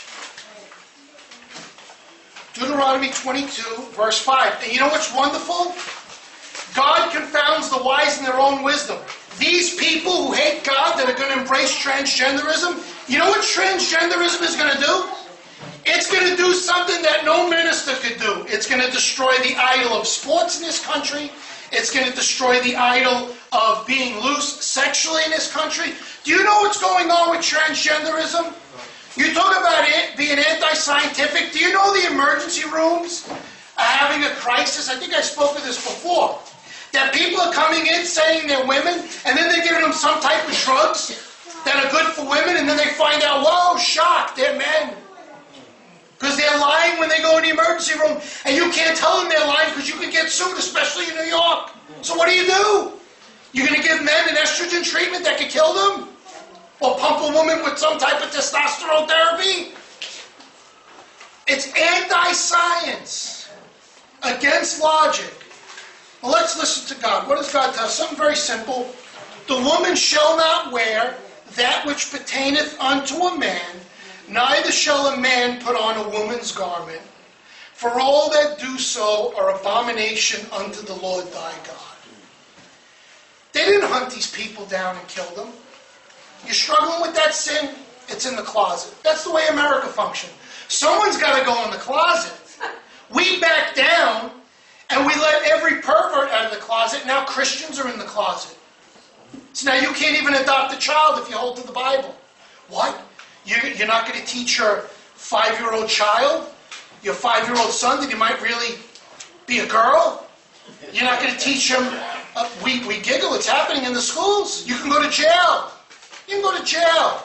Deuteronomy twenty-two, verse five. And you know what's wonderful? God confounds the wise in their own wisdom. These people who hate God that are going to embrace transgenderism, you know what transgenderism is going to do? It's going to do something that no minister could do. It's going to destroy the idol of sports in this country. It's going to destroy the idol of being loose sexually in this country. Do you know what's going on with transgenderism? You talk about it being anti-scientific. Do you know the emergency rooms are having a crisis? I think I spoke of this before. That people are coming in saying they're women, and then they're giving them some type of drugs that are good for women, and then they find out, whoa, shock, they're men. Because they're lying when they go in the emergency room, and you can't tell them they're lying because you can get sued, especially in New York. So what do you do? You're going to give men an estrogen treatment that could kill them? Or pump a woman with some type of testosterone therapy? It's anti-science, against logic. Well, let's listen to God. What does God tell us? Something very simple. The woman shall not wear that which pertaineth unto a man, neither shall a man put on a woman's garment. For all that do so are abomination unto the Lord thy God. They didn't hunt these people down and kill them. You're struggling with that sin? It's in the closet. That's the way America functions. Someone's got to go in the closet. We back down, and we let every pervert out of the closet. Now Christians are in the closet. So now you can't even adopt a child if you hold to the Bible. What? You're not going to teach your five-year-old child, your five-year-old son, that he might really be a girl? You're not going to teach them. Uh, we, we giggle. It's happening in the schools. You can go to jail. You can go to jail.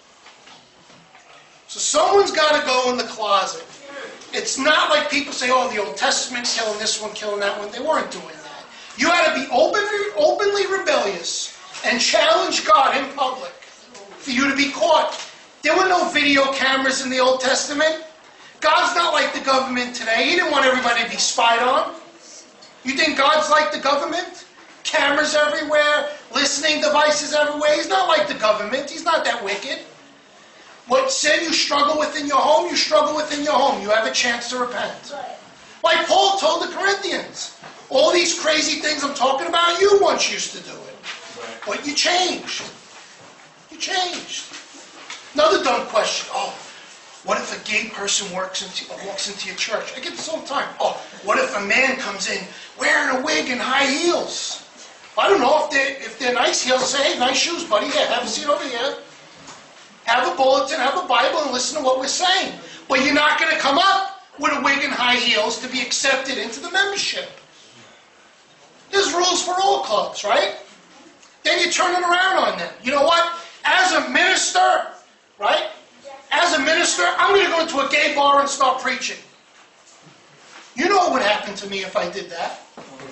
So someone's got to go in the closet. It's not like people say, oh, the Old Testament, killing this one, killing that one. They weren't doing that. You had to be openly, openly rebellious and challenge God in public for you to be caught. There were no video cameras in the Old Testament. God's not like the government today. He didn't want everybody to be spied on. You think God's like the government? Cameras everywhere, listening devices everywhere. He's not like the government. He's not that wicked. What sin you struggle with in your home, you struggle with in your home. You have a chance to repent. Like Paul told the Corinthians, all these crazy things I'm talking about, you once used to do it. But you changed. You changed. Another dumb question. Oh, what if a gay person works into, walks into your church? I get this all the time. Oh, what if a man comes in wearing a wig and high heels? I don't know if they're, if they're nice heels. Say, hey, nice shoes, buddy. Yeah, have a seat over here. Have a bulletin, have a Bible, and listen to what we're saying. But you're not going to come up with a wig and high heels to be accepted into the membership. There's rules for all clubs, right? Then you turn it around on them. You know what? As a minister, right? As a minister, I'm going to go into a gay bar and start preaching. You know what would happen to me if I did that?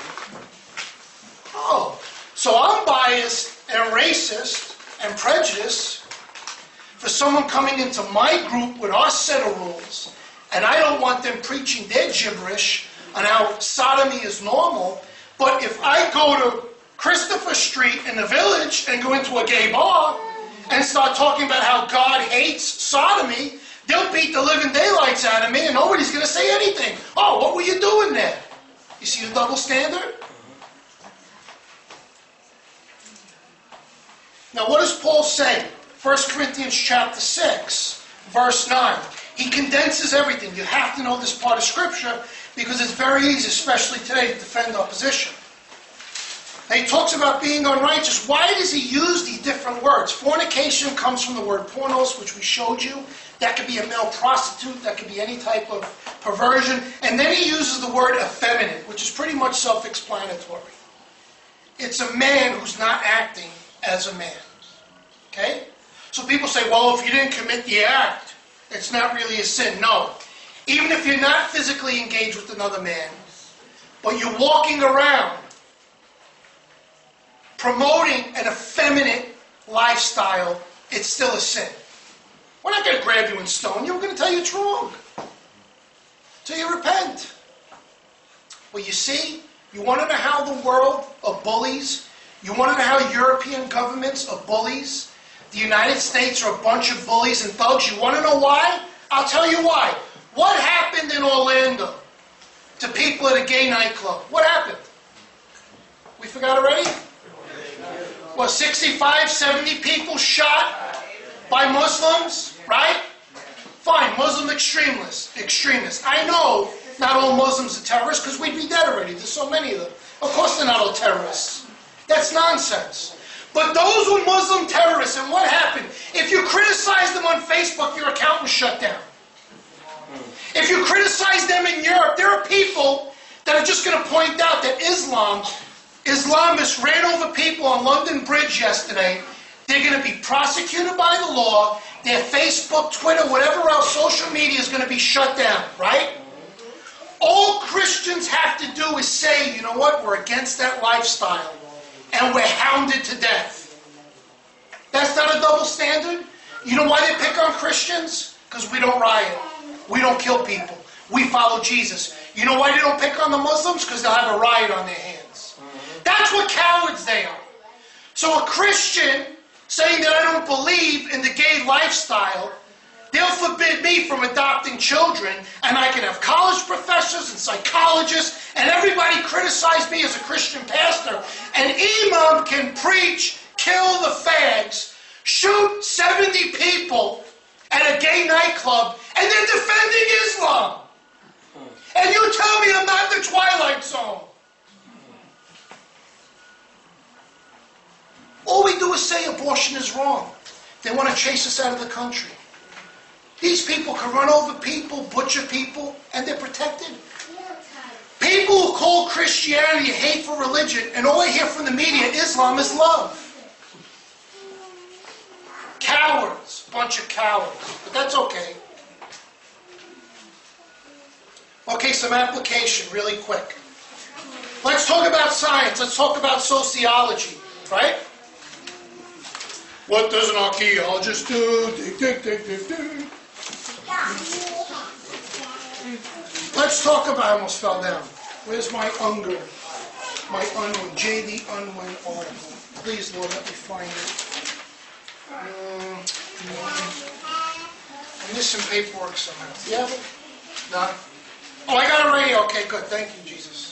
Oh, so I'm biased and racist and prejudiced for someone coming into my group with our set of rules, and I don't want them preaching their gibberish on how sodomy is normal. But if I go to Christopher Street in the Village and go into a gay bar and start talking about how God hates sodomy, they'll beat the living daylights out of me and nobody's going to say anything. Oh, what were you doing there? You see the double standard? Now what does Paul say? First Corinthians chapter six, verse nine. He condenses everything. You have to know this part of Scripture because it's very easy, especially today, to defend our position. Now he talks about being unrighteous. Why does he use these different words? Fornication comes from the word pornos, which we showed you. That could be a male prostitute. That could be any type of perversion. And then he uses the word effeminate, which is pretty much self-explanatory. It's a man who's not acting as a man. Okay? So people say, well, if you didn't commit the act, it's not really a sin. No. Even if you're not physically engaged with another man, but you're walking around promoting an effeminate lifestyle, it's still a sin. We're not going to grab you and stone you. We're going to tell you it's wrong. Till you repent. Well, you see, you want to know how the world of bullies, you want to know how European governments are bullies? The United States are a bunch of bullies and thugs. You want to know why? I'll tell you why. What happened in Orlando to people at a gay nightclub? What happened? We forgot already? Well, sixty-five, seventy people shot by Muslims, right? Fine, Muslim extremists. extremists. I know not all Muslims are terrorists because we'd be dead already. There's so many of them. Of course they're not all terrorists. That's nonsense. But those were Muslim terrorists, and what happened? If you criticize them on Facebook, your account was shut down. If you criticize them in Europe, there are people that are just going to point out that Islam, Islamists ran over people on London Bridge yesterday. They're going to be prosecuted by the law. Their Facebook, Twitter, whatever else, social media is going to be shut down, right? All Christians have to do is say, you know what, we're against that lifestyle. And we're hounded to death. That's not a double standard. You know why they pick on Christians? Because we don't riot. We don't kill people. We follow Jesus. You know why they don't pick on the Muslims? Because they'll have a riot on their hands. That's what cowards they are. So a Christian saying that I don't believe in the gay lifestyle, they'll forbid me from adopting children, and I can have college professors and psychologists, and everybody criticize me as a Christian pastor. An imam can preach, kill the fags, shoot seventy people at a gay nightclub, and they're defending Islam. And you tell me I'm not in the Twilight Zone. All we do is say abortion is wrong. They want to chase us out of the country. These people can run over people, butcher people, and they're protected. People who call Christianity a hateful religion, and all I hear from the media, Islam is love. Cowards, bunch of cowards, but that's okay. Okay, some application really quick. Let's talk about science. Let's talk about sociology, right? What does an archaeologist do? Dig, dig, dig, dig, dig. Let's talk about, I almost fell down. Where's my Unger? My Unwin, J D Unwin article. Please, Lord, let me find it. Um, I'm missing paperwork somehow. Yeah? No? Oh, I got it right here. Okay, good. Thank you, Jesus.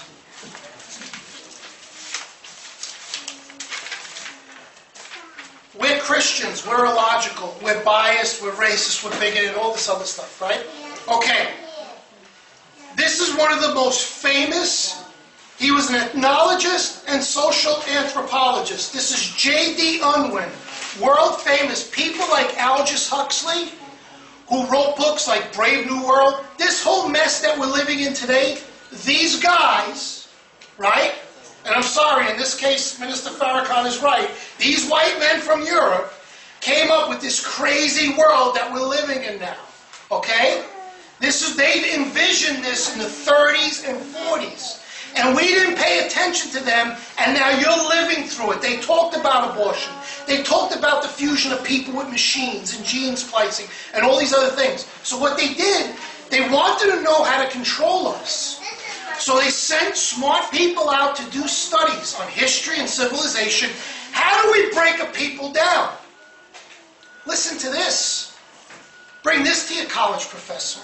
We're Christians. We're illogical. We're biased. We're racist. We're bigoted. All this other stuff, right? Okay. This is one of the most famous. He was an ethnologist and social anthropologist. This is J D Unwin. World famous. People like Aldous Huxley, who wrote books like Brave New World. This whole mess that we're living in today, these guys, right? And I'm sorry, in this case, Minister Farrakhan is right. These white men from Europe came up with this crazy world that we're living in now. Okay? This is, they envisioned this in the thirties and forties. And we didn't pay attention to them, and now you're living through it. They talked about abortion. They talked about the fusion of people with machines and gene splicing and all these other things. So what they did, they wanted to know how to control us. So they sent smart people out to do studies on history and civilization. How do we break a people down? Listen to this. Bring this to your college professor.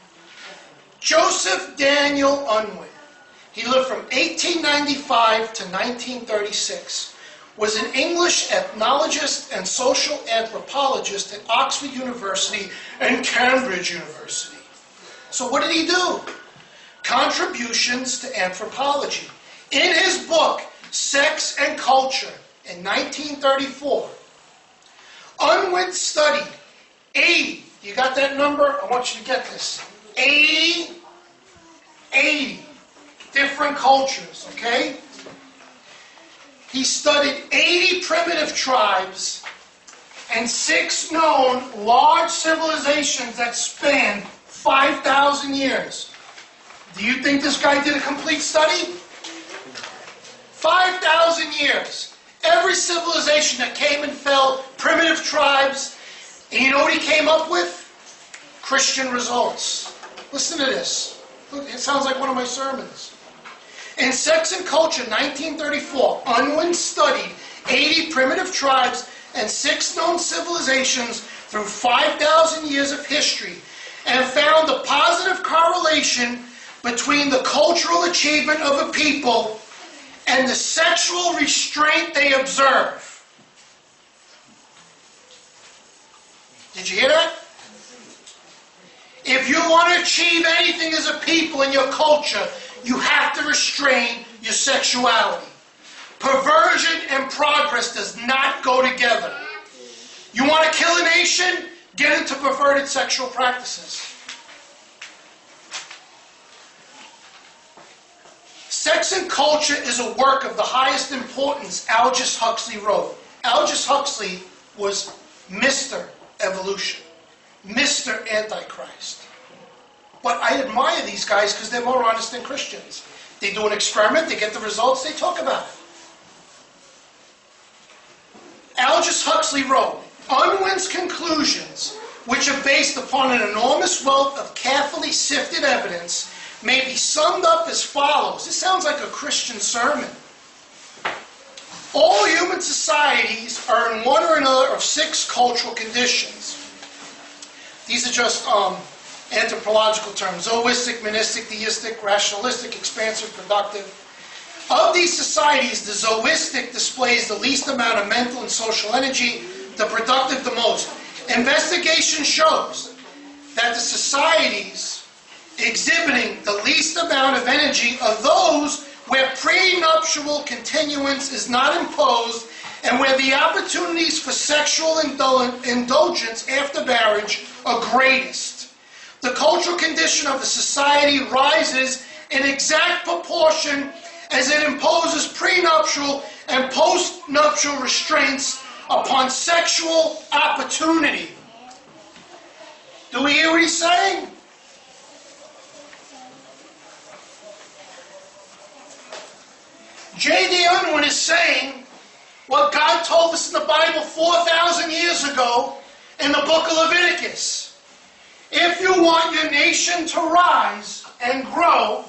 Joseph Daniel Unwin. He lived from eighteen ninety-five to nineteen thirty-six. Was an English ethnologist and social anthropologist at Oxford University and Cambridge University. So what did he do? Contributions to anthropology. In his book, Sex and Culture, in nineteen thirty-four, Unwin studied eighty, you got that number? I want you to get this. eighty, eighty different cultures, okay? He studied eighty primitive tribes and six known large civilizations that spanned five thousand years. Do you think this guy did a complete study? five thousand years. Every civilization that came and fell, primitive tribes. And you know what he came up with? Christian results. Listen to this. It sounds like one of my sermons. In Sex and Culture, nineteen thirty-four, Unwin studied eighty primitive tribes and six known civilizations through five thousand years of history and found a positive correlation between the cultural achievement of a people and the sexual restraint they observe. Did you hear that? If you want to achieve anything as a people in your culture, you have to restrain your sexuality. Perversion and progress does not go together. You want to kill a nation? Get into perverted sexual practices. Sex and Culture is a work of the highest importance, Aldous Huxley wrote. Aldous Huxley was Mister Evolution, Mister Antichrist. But I admire these guys because they're more honest than Christians. They do an experiment, they get the results, they talk about it. Aldous Huxley wrote, Unwin's conclusions, which are based upon an enormous wealth of carefully sifted evidence, may be summed up as follows. This sounds like a Christian sermon. All human societies are in one or another of six cultural conditions. These are just um, anthropological terms. Zoistic, monistic, theistic, rationalistic, expansive, productive. Of these societies, the zoistic displays the least amount of mental and social energy, the productive the most. Investigation shows that the societies exhibiting the least amount of energy are those where prenuptial continuance is not imposed and where the opportunities for sexual indul- indulgence after marriage are greatest. The cultural condition of the society rises in exact proportion as it imposes prenuptial and postnuptial restraints upon sexual opportunity. Do we hear what he's saying? J D Unwin is saying what God told us in the Bible four thousand years ago in the book of Leviticus. If you want your nation to rise and grow,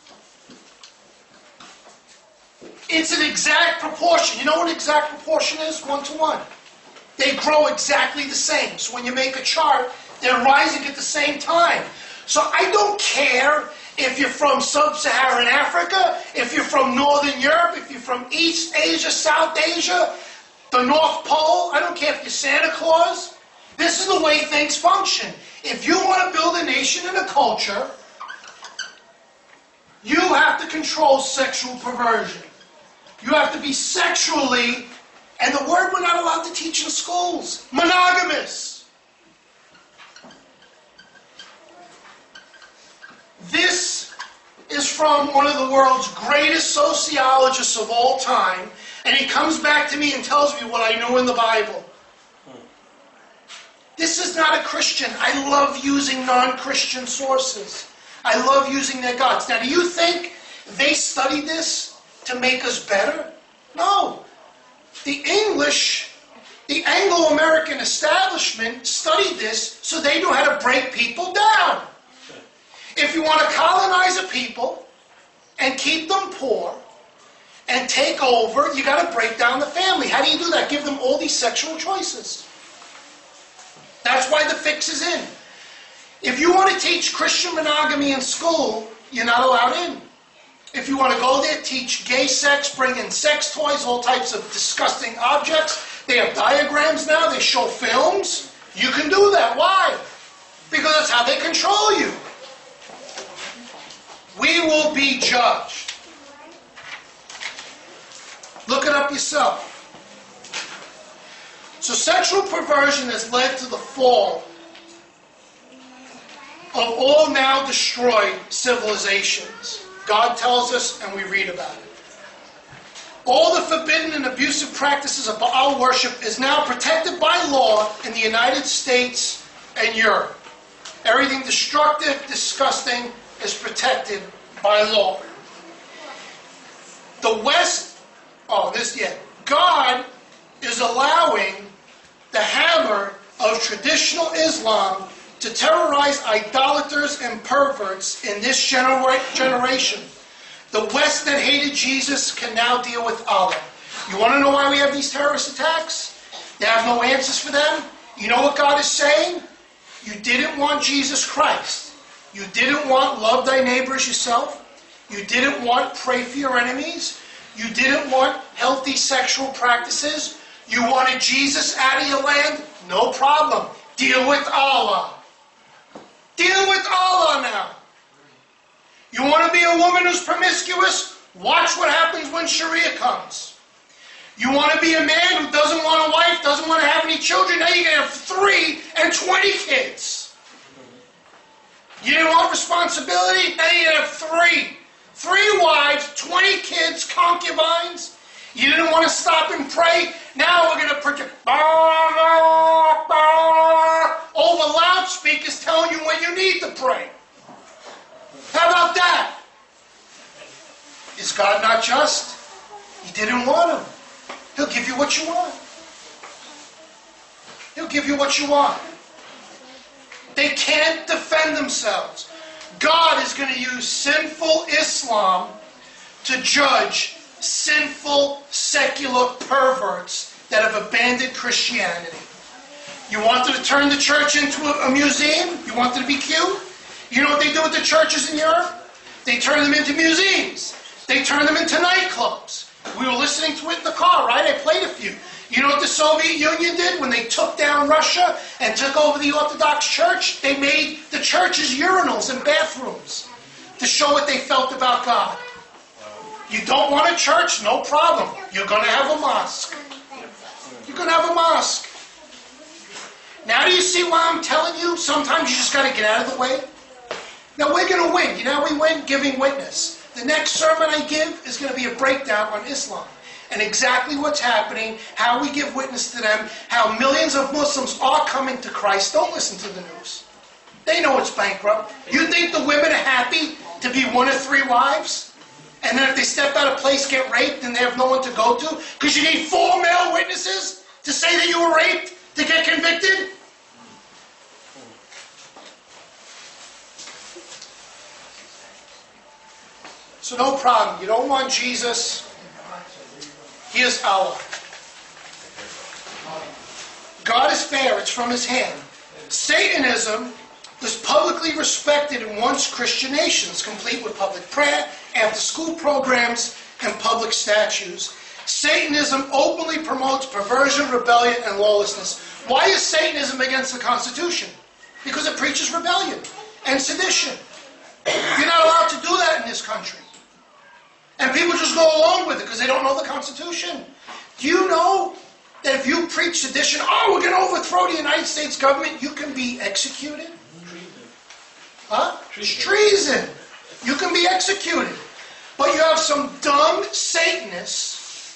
it's an exact proportion. You know what exact proportion is? One to one. They grow exactly the same. So when you make a chart, they're rising at the same time. So I don't care if you're from sub-Saharan Africa, if you're from Northern Europe, if you're from East Asia, South Asia, the North Pole. I don't care if you're Santa Claus. This is the way things function. If you want to build a nation and a culture, you have to control sexual perversion. You have to be sexually, and the word we're not allowed to teach in schools, monogamous. This is from one of the world's greatest sociologists of all time, and he comes back to me and tells me what I know in the Bible. This is not a Christian. I love using non-Christian sources. I love using their gods. Now, do you think they studied this to make us better? No. The English, the Anglo-American establishment studied this so they knew how to break people down. If you want to colonize a people and keep them poor and take over, you got to break down the family. How do you do that? Give them all these sexual choices. That's why the fix is in. If you want to teach Christian monogamy in school, you're not allowed in. If you want to go there, teach gay sex, bring in sex toys, all types of disgusting objects. They have diagrams now, they show films. You can do that. Why? Because that's how they control you. We will be judged. Look it up yourself. So sexual perversion has led to the fall of all now destroyed civilizations. God tells us, and we read about it. All the forbidden and abusive practices of Baal worship is now protected by law in the United States and Europe. Everything destructive, disgusting is protected by law. The West, oh, this, yeah, God is allowing the hammer of traditional Islam to terrorize idolaters and perverts in this genera- generation. The West that hated Jesus can now deal with Allah. You want to know why we have these terrorist attacks? They have no answers for them. You know what God is saying? You didn't want Jesus Christ. You didn't want love thy neighbor as yourself. You didn't want pray for your enemies. You didn't want healthy sexual practices. You wanted Jesus out of your land? No problem. Deal with Allah. Deal with Allah now. You want to be a woman who's promiscuous? Watch what happens when Sharia comes. You want to be a man who doesn't want a wife, doesn't want to have any children? Now you're going to have three and twenty kids. You didn't want responsibility? Now you're going to have three. Three wives, twenty kids, concubines. You didn't want to stop and pray? Now we're going to project over loudspeakers telling you when you need to pray. How about that? Is God not just? He didn't want him. He'll give you what you want. He'll give you what you want. They can't defend themselves. God is going to use sinful Islam to judge sinful, secular perverts that have abandoned Christianity. You wanted to turn the church into a museum? You wanted to be cute? You know what they do with the churches in Europe? They turn them into museums. They turn them into nightclubs. We were listening to it in the car, right? I played a few. You know what the Soviet Union did when they took down Russia and took over the Orthodox Church? They made the churches urinals and bathrooms to show what they felt about God. You don't want a church? No problem. You're going to have a mosque. You're going to have a mosque. Now do you see why I'm telling you? Sometimes you just got to get out of the way. Now we're going to win. You know how we win? Giving witness. The next sermon I give is going to be a breakdown on Islam and exactly what's happening, how we give witness to them, how millions of Muslims are coming to Christ. Don't listen to the news. They know it's bankrupt. You think the women are happy to be one of three wives? And then if they step out of place, get raped, and they have no one to go to? Because you need four male witnesses to say that you were raped to get convicted? So no problem. You don't want Jesus. Here's Allah. God is fair. It's from His hand. Satanism was publicly respected in once Christian nations, complete with public prayer, after-school programs, and public statues. Satanism openly promotes perversion, rebellion, and lawlessness. Why is Satanism against the Constitution? Because it preaches rebellion and sedition. You're not allowed to do that in this country. And people just go along with it because they don't know the Constitution. Do you know that if you preach sedition, oh, we're going to overthrow the United States government, you can be executed? Huh? It's treason. You can be executed. But you have some dumb Satanists,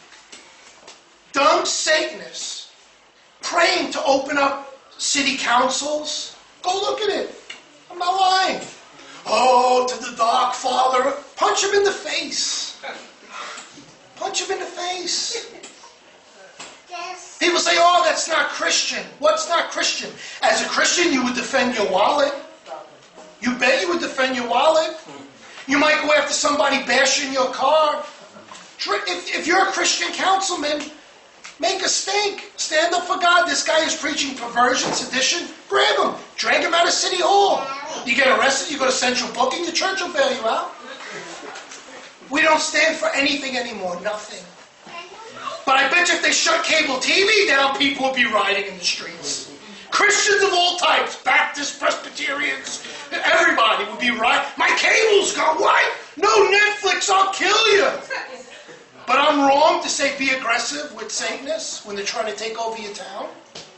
dumb Satanists, praying to open up city councils. Go look at it. I'm not lying. Oh, to the dark father. Punch him in the face. Punch him in the face. People say, oh, that's not Christian. What's not Christian? As a Christian, you would defend your wallet. You bet you would defend your wallet. You might go after somebody bashing your car. If, if you're a Christian councilman, make a stink. Stand up for God. This guy is preaching perversion, sedition. Grab him. Drag him out of City Hall. You get arrested, you go to central booking, the church will bail you out. We don't stand for anything anymore. Nothing. But I bet you if they shut cable T V down, people would be rioting in the streets. Christians of all types, Baptists, Presbyterians, everybody would be rioting. My cable's gone. What? No Netflix, I'll kill you. But I'm wrong to say be aggressive with Satanists when they're trying to take over your town?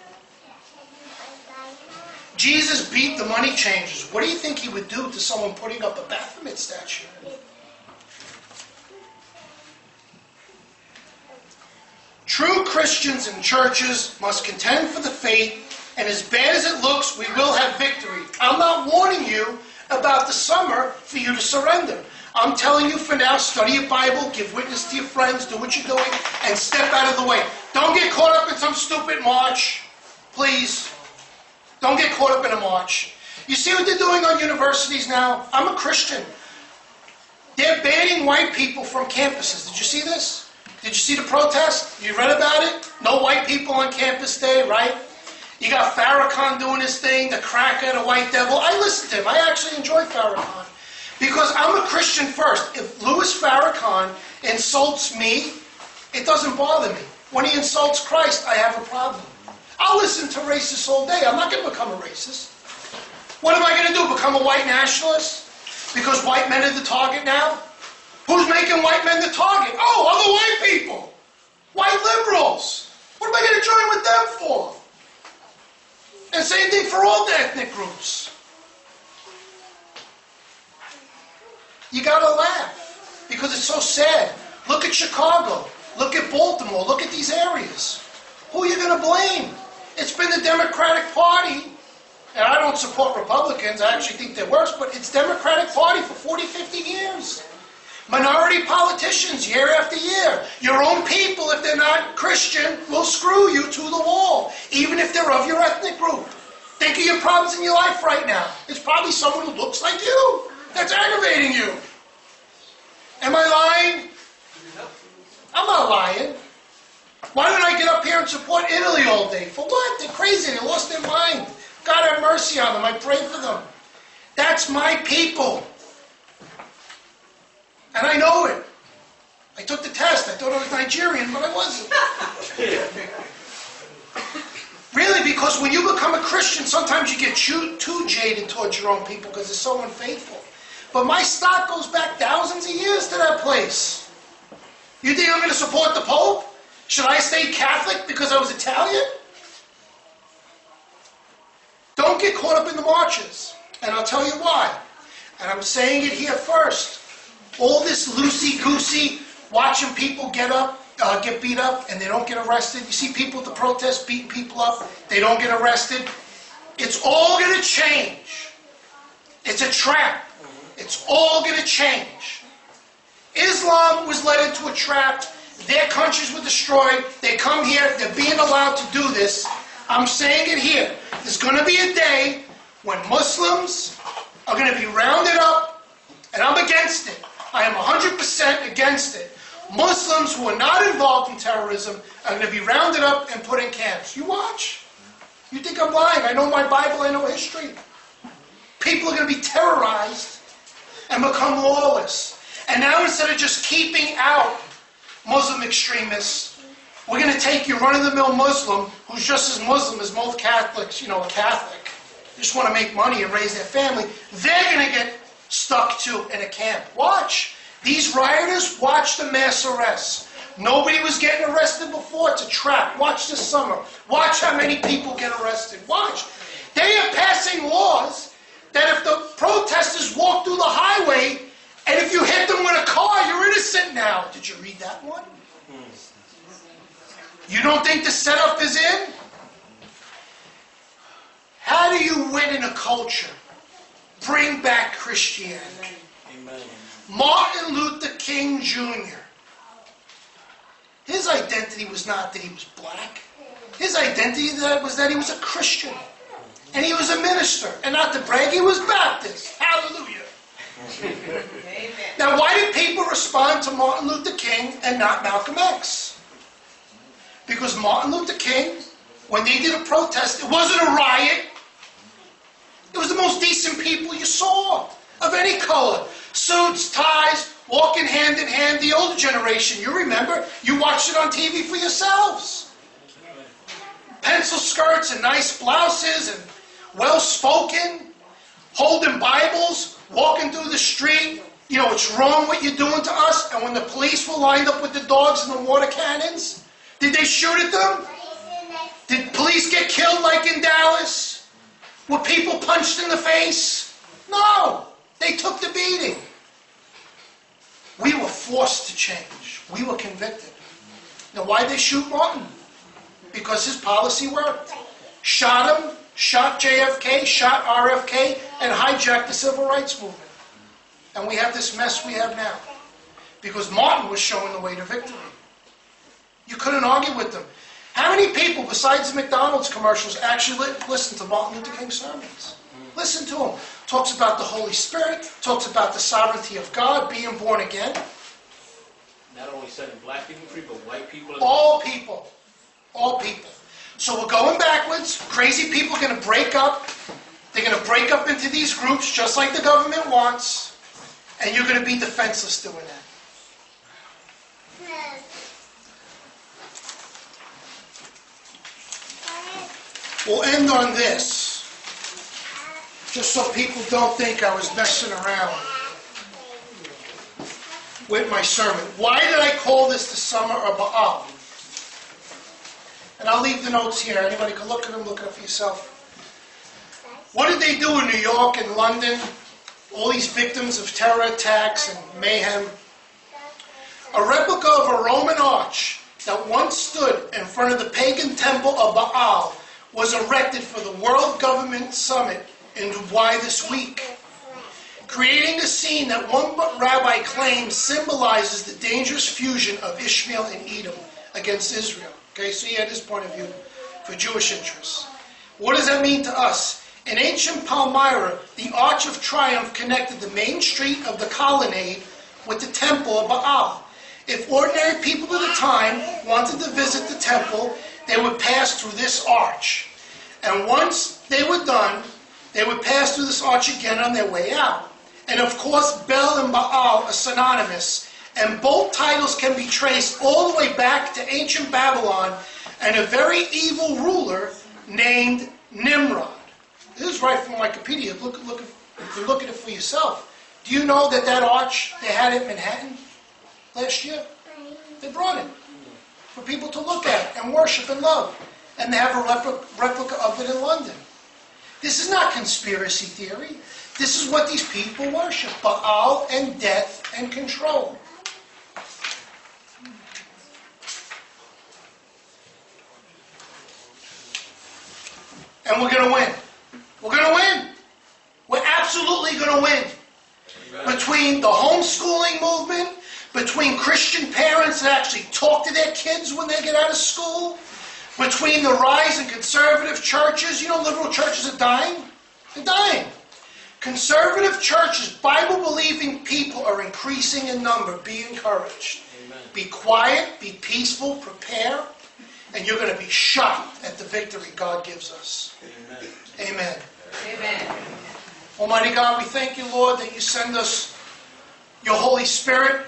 Jesus beat the money changers. What do you think He would do to someone putting up a Baphomet statue? True Christians and churches must contend for the faith, and as bad as it looks, we will have victory. I'm not warning you about the summer for you to surrender. I'm telling you for now, study your Bible, give witness to your friends, do what you're doing, and step out of the way. Don't get caught up in some stupid march. Please. Don't get caught up in a march. You see what they're doing on universities now? I'm a Christian. They're banning white people from campuses. Did you see this? Did you see the protest? You read about it? No white people on campus day, right? You got Farrakhan doing his thing, the cracker, the white devil. I listen to him. I actually enjoy Farrakhan. Because I'm a Christian first. If Louis Farrakhan insults me, it doesn't bother me. When he insults Christ, I have a problem. I'll listen to racists all day. I'm not going to become a racist. What am I going to do? Become a white nationalist? Because white men are the target now? Who's making white men the target? Oh, other white people. White liberals. What am I going to join with them for? And same thing for all the ethnic groups. You got to laugh because it's so sad. Look at Chicago. Look at Baltimore. Look at these areas. Who are you going to blame? It's been the Democratic Party, and I don't support Republicans, I actually think they're worse, but it's Democratic Party for forty, fifty years. Minority politicians, year after year. Your own people, if they're not Christian, will screw you to the wall, even if they're of your ethnic group. Think of your problems in your life right now. It's probably someone who looks like you that's aggravating you. Am I lying? I'm not lying. Why don't I get up here and support Italy all day? For what? They're crazy. They lost their mind. God have mercy on them. I pray for them. That's my people. And I know it. I took the test. I thought I was Nigerian, but I wasn't. Really, because when you become a Christian, sometimes you get too jaded towards your own people because it's so unfaithful. But my stock goes back thousands of years to that place. You think I'm going to support the Pope? Should I stay Catholic because I was Italian? Don't get caught up in the marches. And I'll tell you why. And I'm saying it here first. All this loosey-goosey, watching people get up, uh, get beat up, and they don't get arrested. You see people at the protest beating people up, they don't get arrested. It's all going to change. It's a trap. It's all going to change. Islam was led into a trap. Their countries were destroyed. They come here. They're being allowed to do this. I'm saying it here. There's going to be a day when Muslims are going to be rounded up, and I'm against it. I am one hundred percent against it. Muslims who are not involved in terrorism are going to be rounded up and put in camps. You watch. You think I'm lying. I know my Bible. I know history. People are going to be terrorized and become lawless. And now instead of just keeping out Muslim extremists, we're going to take your run-of-the-mill Muslim, who's just as Muslim as most Catholics, you know, a Catholic, just want to make money and raise their family. They're going to get stuck too in a camp. Watch. These rioters, watch the mass arrests. Nobody was getting arrested before. It's a trap. Watch this summer. Watch how many people get arrested. Watch. They are passing laws that if the protesters walk through the highway, and if you hit them with a car, you're innocent now. Did you read that one? You don't think the setup is in? How do you win in a culture? Bring back Christianity. Amen. Martin Luther King Junior His identity was not that he was black. His identity was that he was a Christian. And he was a minister. And not to brag, he was Baptist. Hallelujah. Amen. Now, why did people respond to Martin Luther King and not Malcolm X? Because Martin Luther King, when they did a protest, it wasn't a riot. It was the most decent people you saw, of any color. Suits, ties, walking hand in hand. The older generation, you remember, you watched it on T V for yourselves. Pencil skirts and nice blouses and well-spoken, holding Bibles, walking through the street. You know, it's wrong what you're doing to us. And when the police were lined up with the dogs and the water cannons, did they shoot at them? Did police get killed like in Dallas? Were people punched in the face? No. They took the beating. We were forced to change. We were convicted. Now, why'd they shoot Martin? Because his policy worked. Shot him, shot J F K, shot R F K, and hijacked the civil rights movement. And we have this mess we have now. Because Martin was showing the way to victory. You couldn't argue with them. How many people, besides the McDonald's commercials, actually li- listen to Martin Luther King sermons? Listen to him. Talks about the Holy Spirit, talks about the sovereignty of God, being born again. Not only setting black people free, but white people as All people. All people. So we're going backwards. Crazy people are going to break up. They're going to break up into these groups, just like the government wants. And you're going to be defenseless doing that. We'll end on this, just so people don't think I was messing around with my sermon. Why did I call this the Summer of Baal? And I'll leave the notes here. Anybody can look at them, look it up for yourself. What did they do in New York and London? All these victims of terror attacks and mayhem. A replica of a Roman arch that once stood in front of the pagan temple of Baal was erected for the World Government Summit in Dubai this week, creating a scene that one rabbi claims symbolizes the dangerous fusion of Ishmael and Edom against Israel. Okay, so he had his point of view for Jewish interests. What does that mean to us? In ancient Palmyra, the Arch of Triumph connected the main street of the colonnade with the temple of Baal. If ordinary people of the time wanted to visit the temple, they would pass through this arch. And once they were done, they would pass through this arch again on their way out. And of course, Bel and Baal are synonymous, and both titles can be traced all the way back to ancient Babylon and a very evil ruler named Nimrod. This is right from Wikipedia. Look, look, you can look at it for yourself. Do you know that that arch they had at Manhattan last year? They brought it for people to look at and worship and love. And they have a repli- replica of it in London. This is not conspiracy theory. This is what these people worship. Baal and death and control. And we're going to win. We're going to win. We're absolutely going to win. Amen. Between the homeschooling movement, between Christian parents that actually talk to their kids when they get out of school, between the rise in conservative churches. You know, liberal churches are dying. They're dying. Conservative churches, Bible-believing people are increasing in number. Be encouraged. Amen. Be quiet, be peaceful, prepare, and you're going to be shocked at the victory God gives us. Amen. Amen. Amen. Almighty God, we thank you, Lord, that you send us your Holy Spirit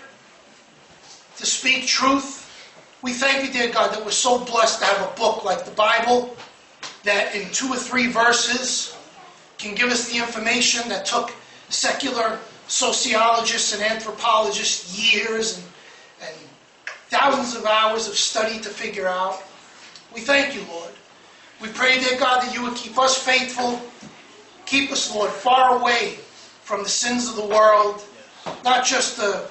to speak truth. We thank you, dear God, that we're so blessed to have a book like the Bible that in two or three verses can give us the information that took secular sociologists and anthropologists years and, and thousands of hours of study to figure out. We thank you, Lord. We pray, dear God, that you would keep us faithful. Keep us, Lord, far away from the sins of the world. Not just the,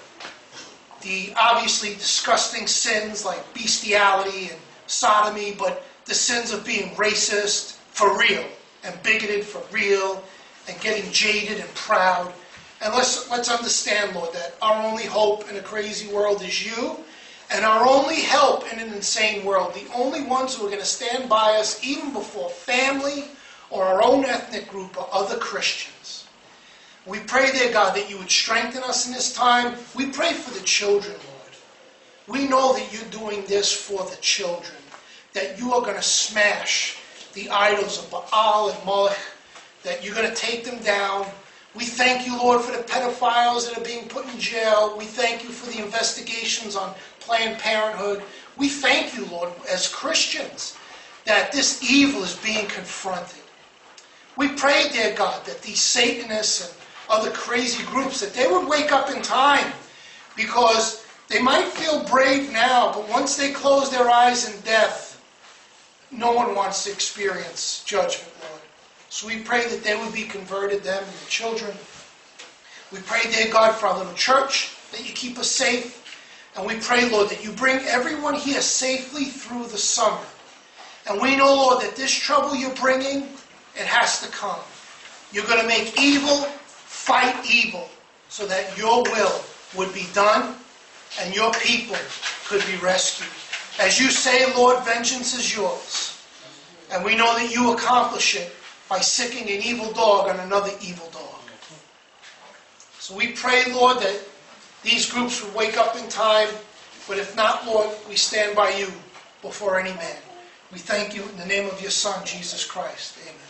the obviously disgusting sins like bestiality and sodomy, but the sins of being racist for real and bigoted for real and getting jaded and proud. And let's, let's understand, Lord, that our only hope in a crazy world is you. And our only help in an insane world, the only ones who are going to stand by us even before family or our own ethnic group are other Christians. We pray, dear God, that you would strengthen us in this time. We pray for the children, Lord. We know that you're doing this for the children, that you are going to smash the idols of Baal and Moloch, that you're going to take them down. We thank you, Lord, for the pedophiles that are being put in jail. We thank you for the investigations on Planned Parenthood. We thank you, Lord, as Christians, that this evil is being confronted. We pray, dear God, that these Satanists and other crazy groups, that they would wake up in time, because they might feel brave now, but once they close their eyes in death, no one wants to experience judgment, Lord. So we pray that they would be converted, them and the children. We pray, dear God, for our little church, that you keep us safe. And we pray, Lord, that you bring everyone here safely through the summer. And we know, Lord, that this trouble you're bringing, it has to come. You're going to make evil fight evil so that your will would be done and your people could be rescued. As you say, Lord, vengeance is yours. And we know that you accomplish it by sicking an evil dog on another evil dog. So we pray, Lord, that these groups would wake up in time, but if not, Lord, we stand by you before any man. We thank you in the name of your Son, Jesus Christ. Amen.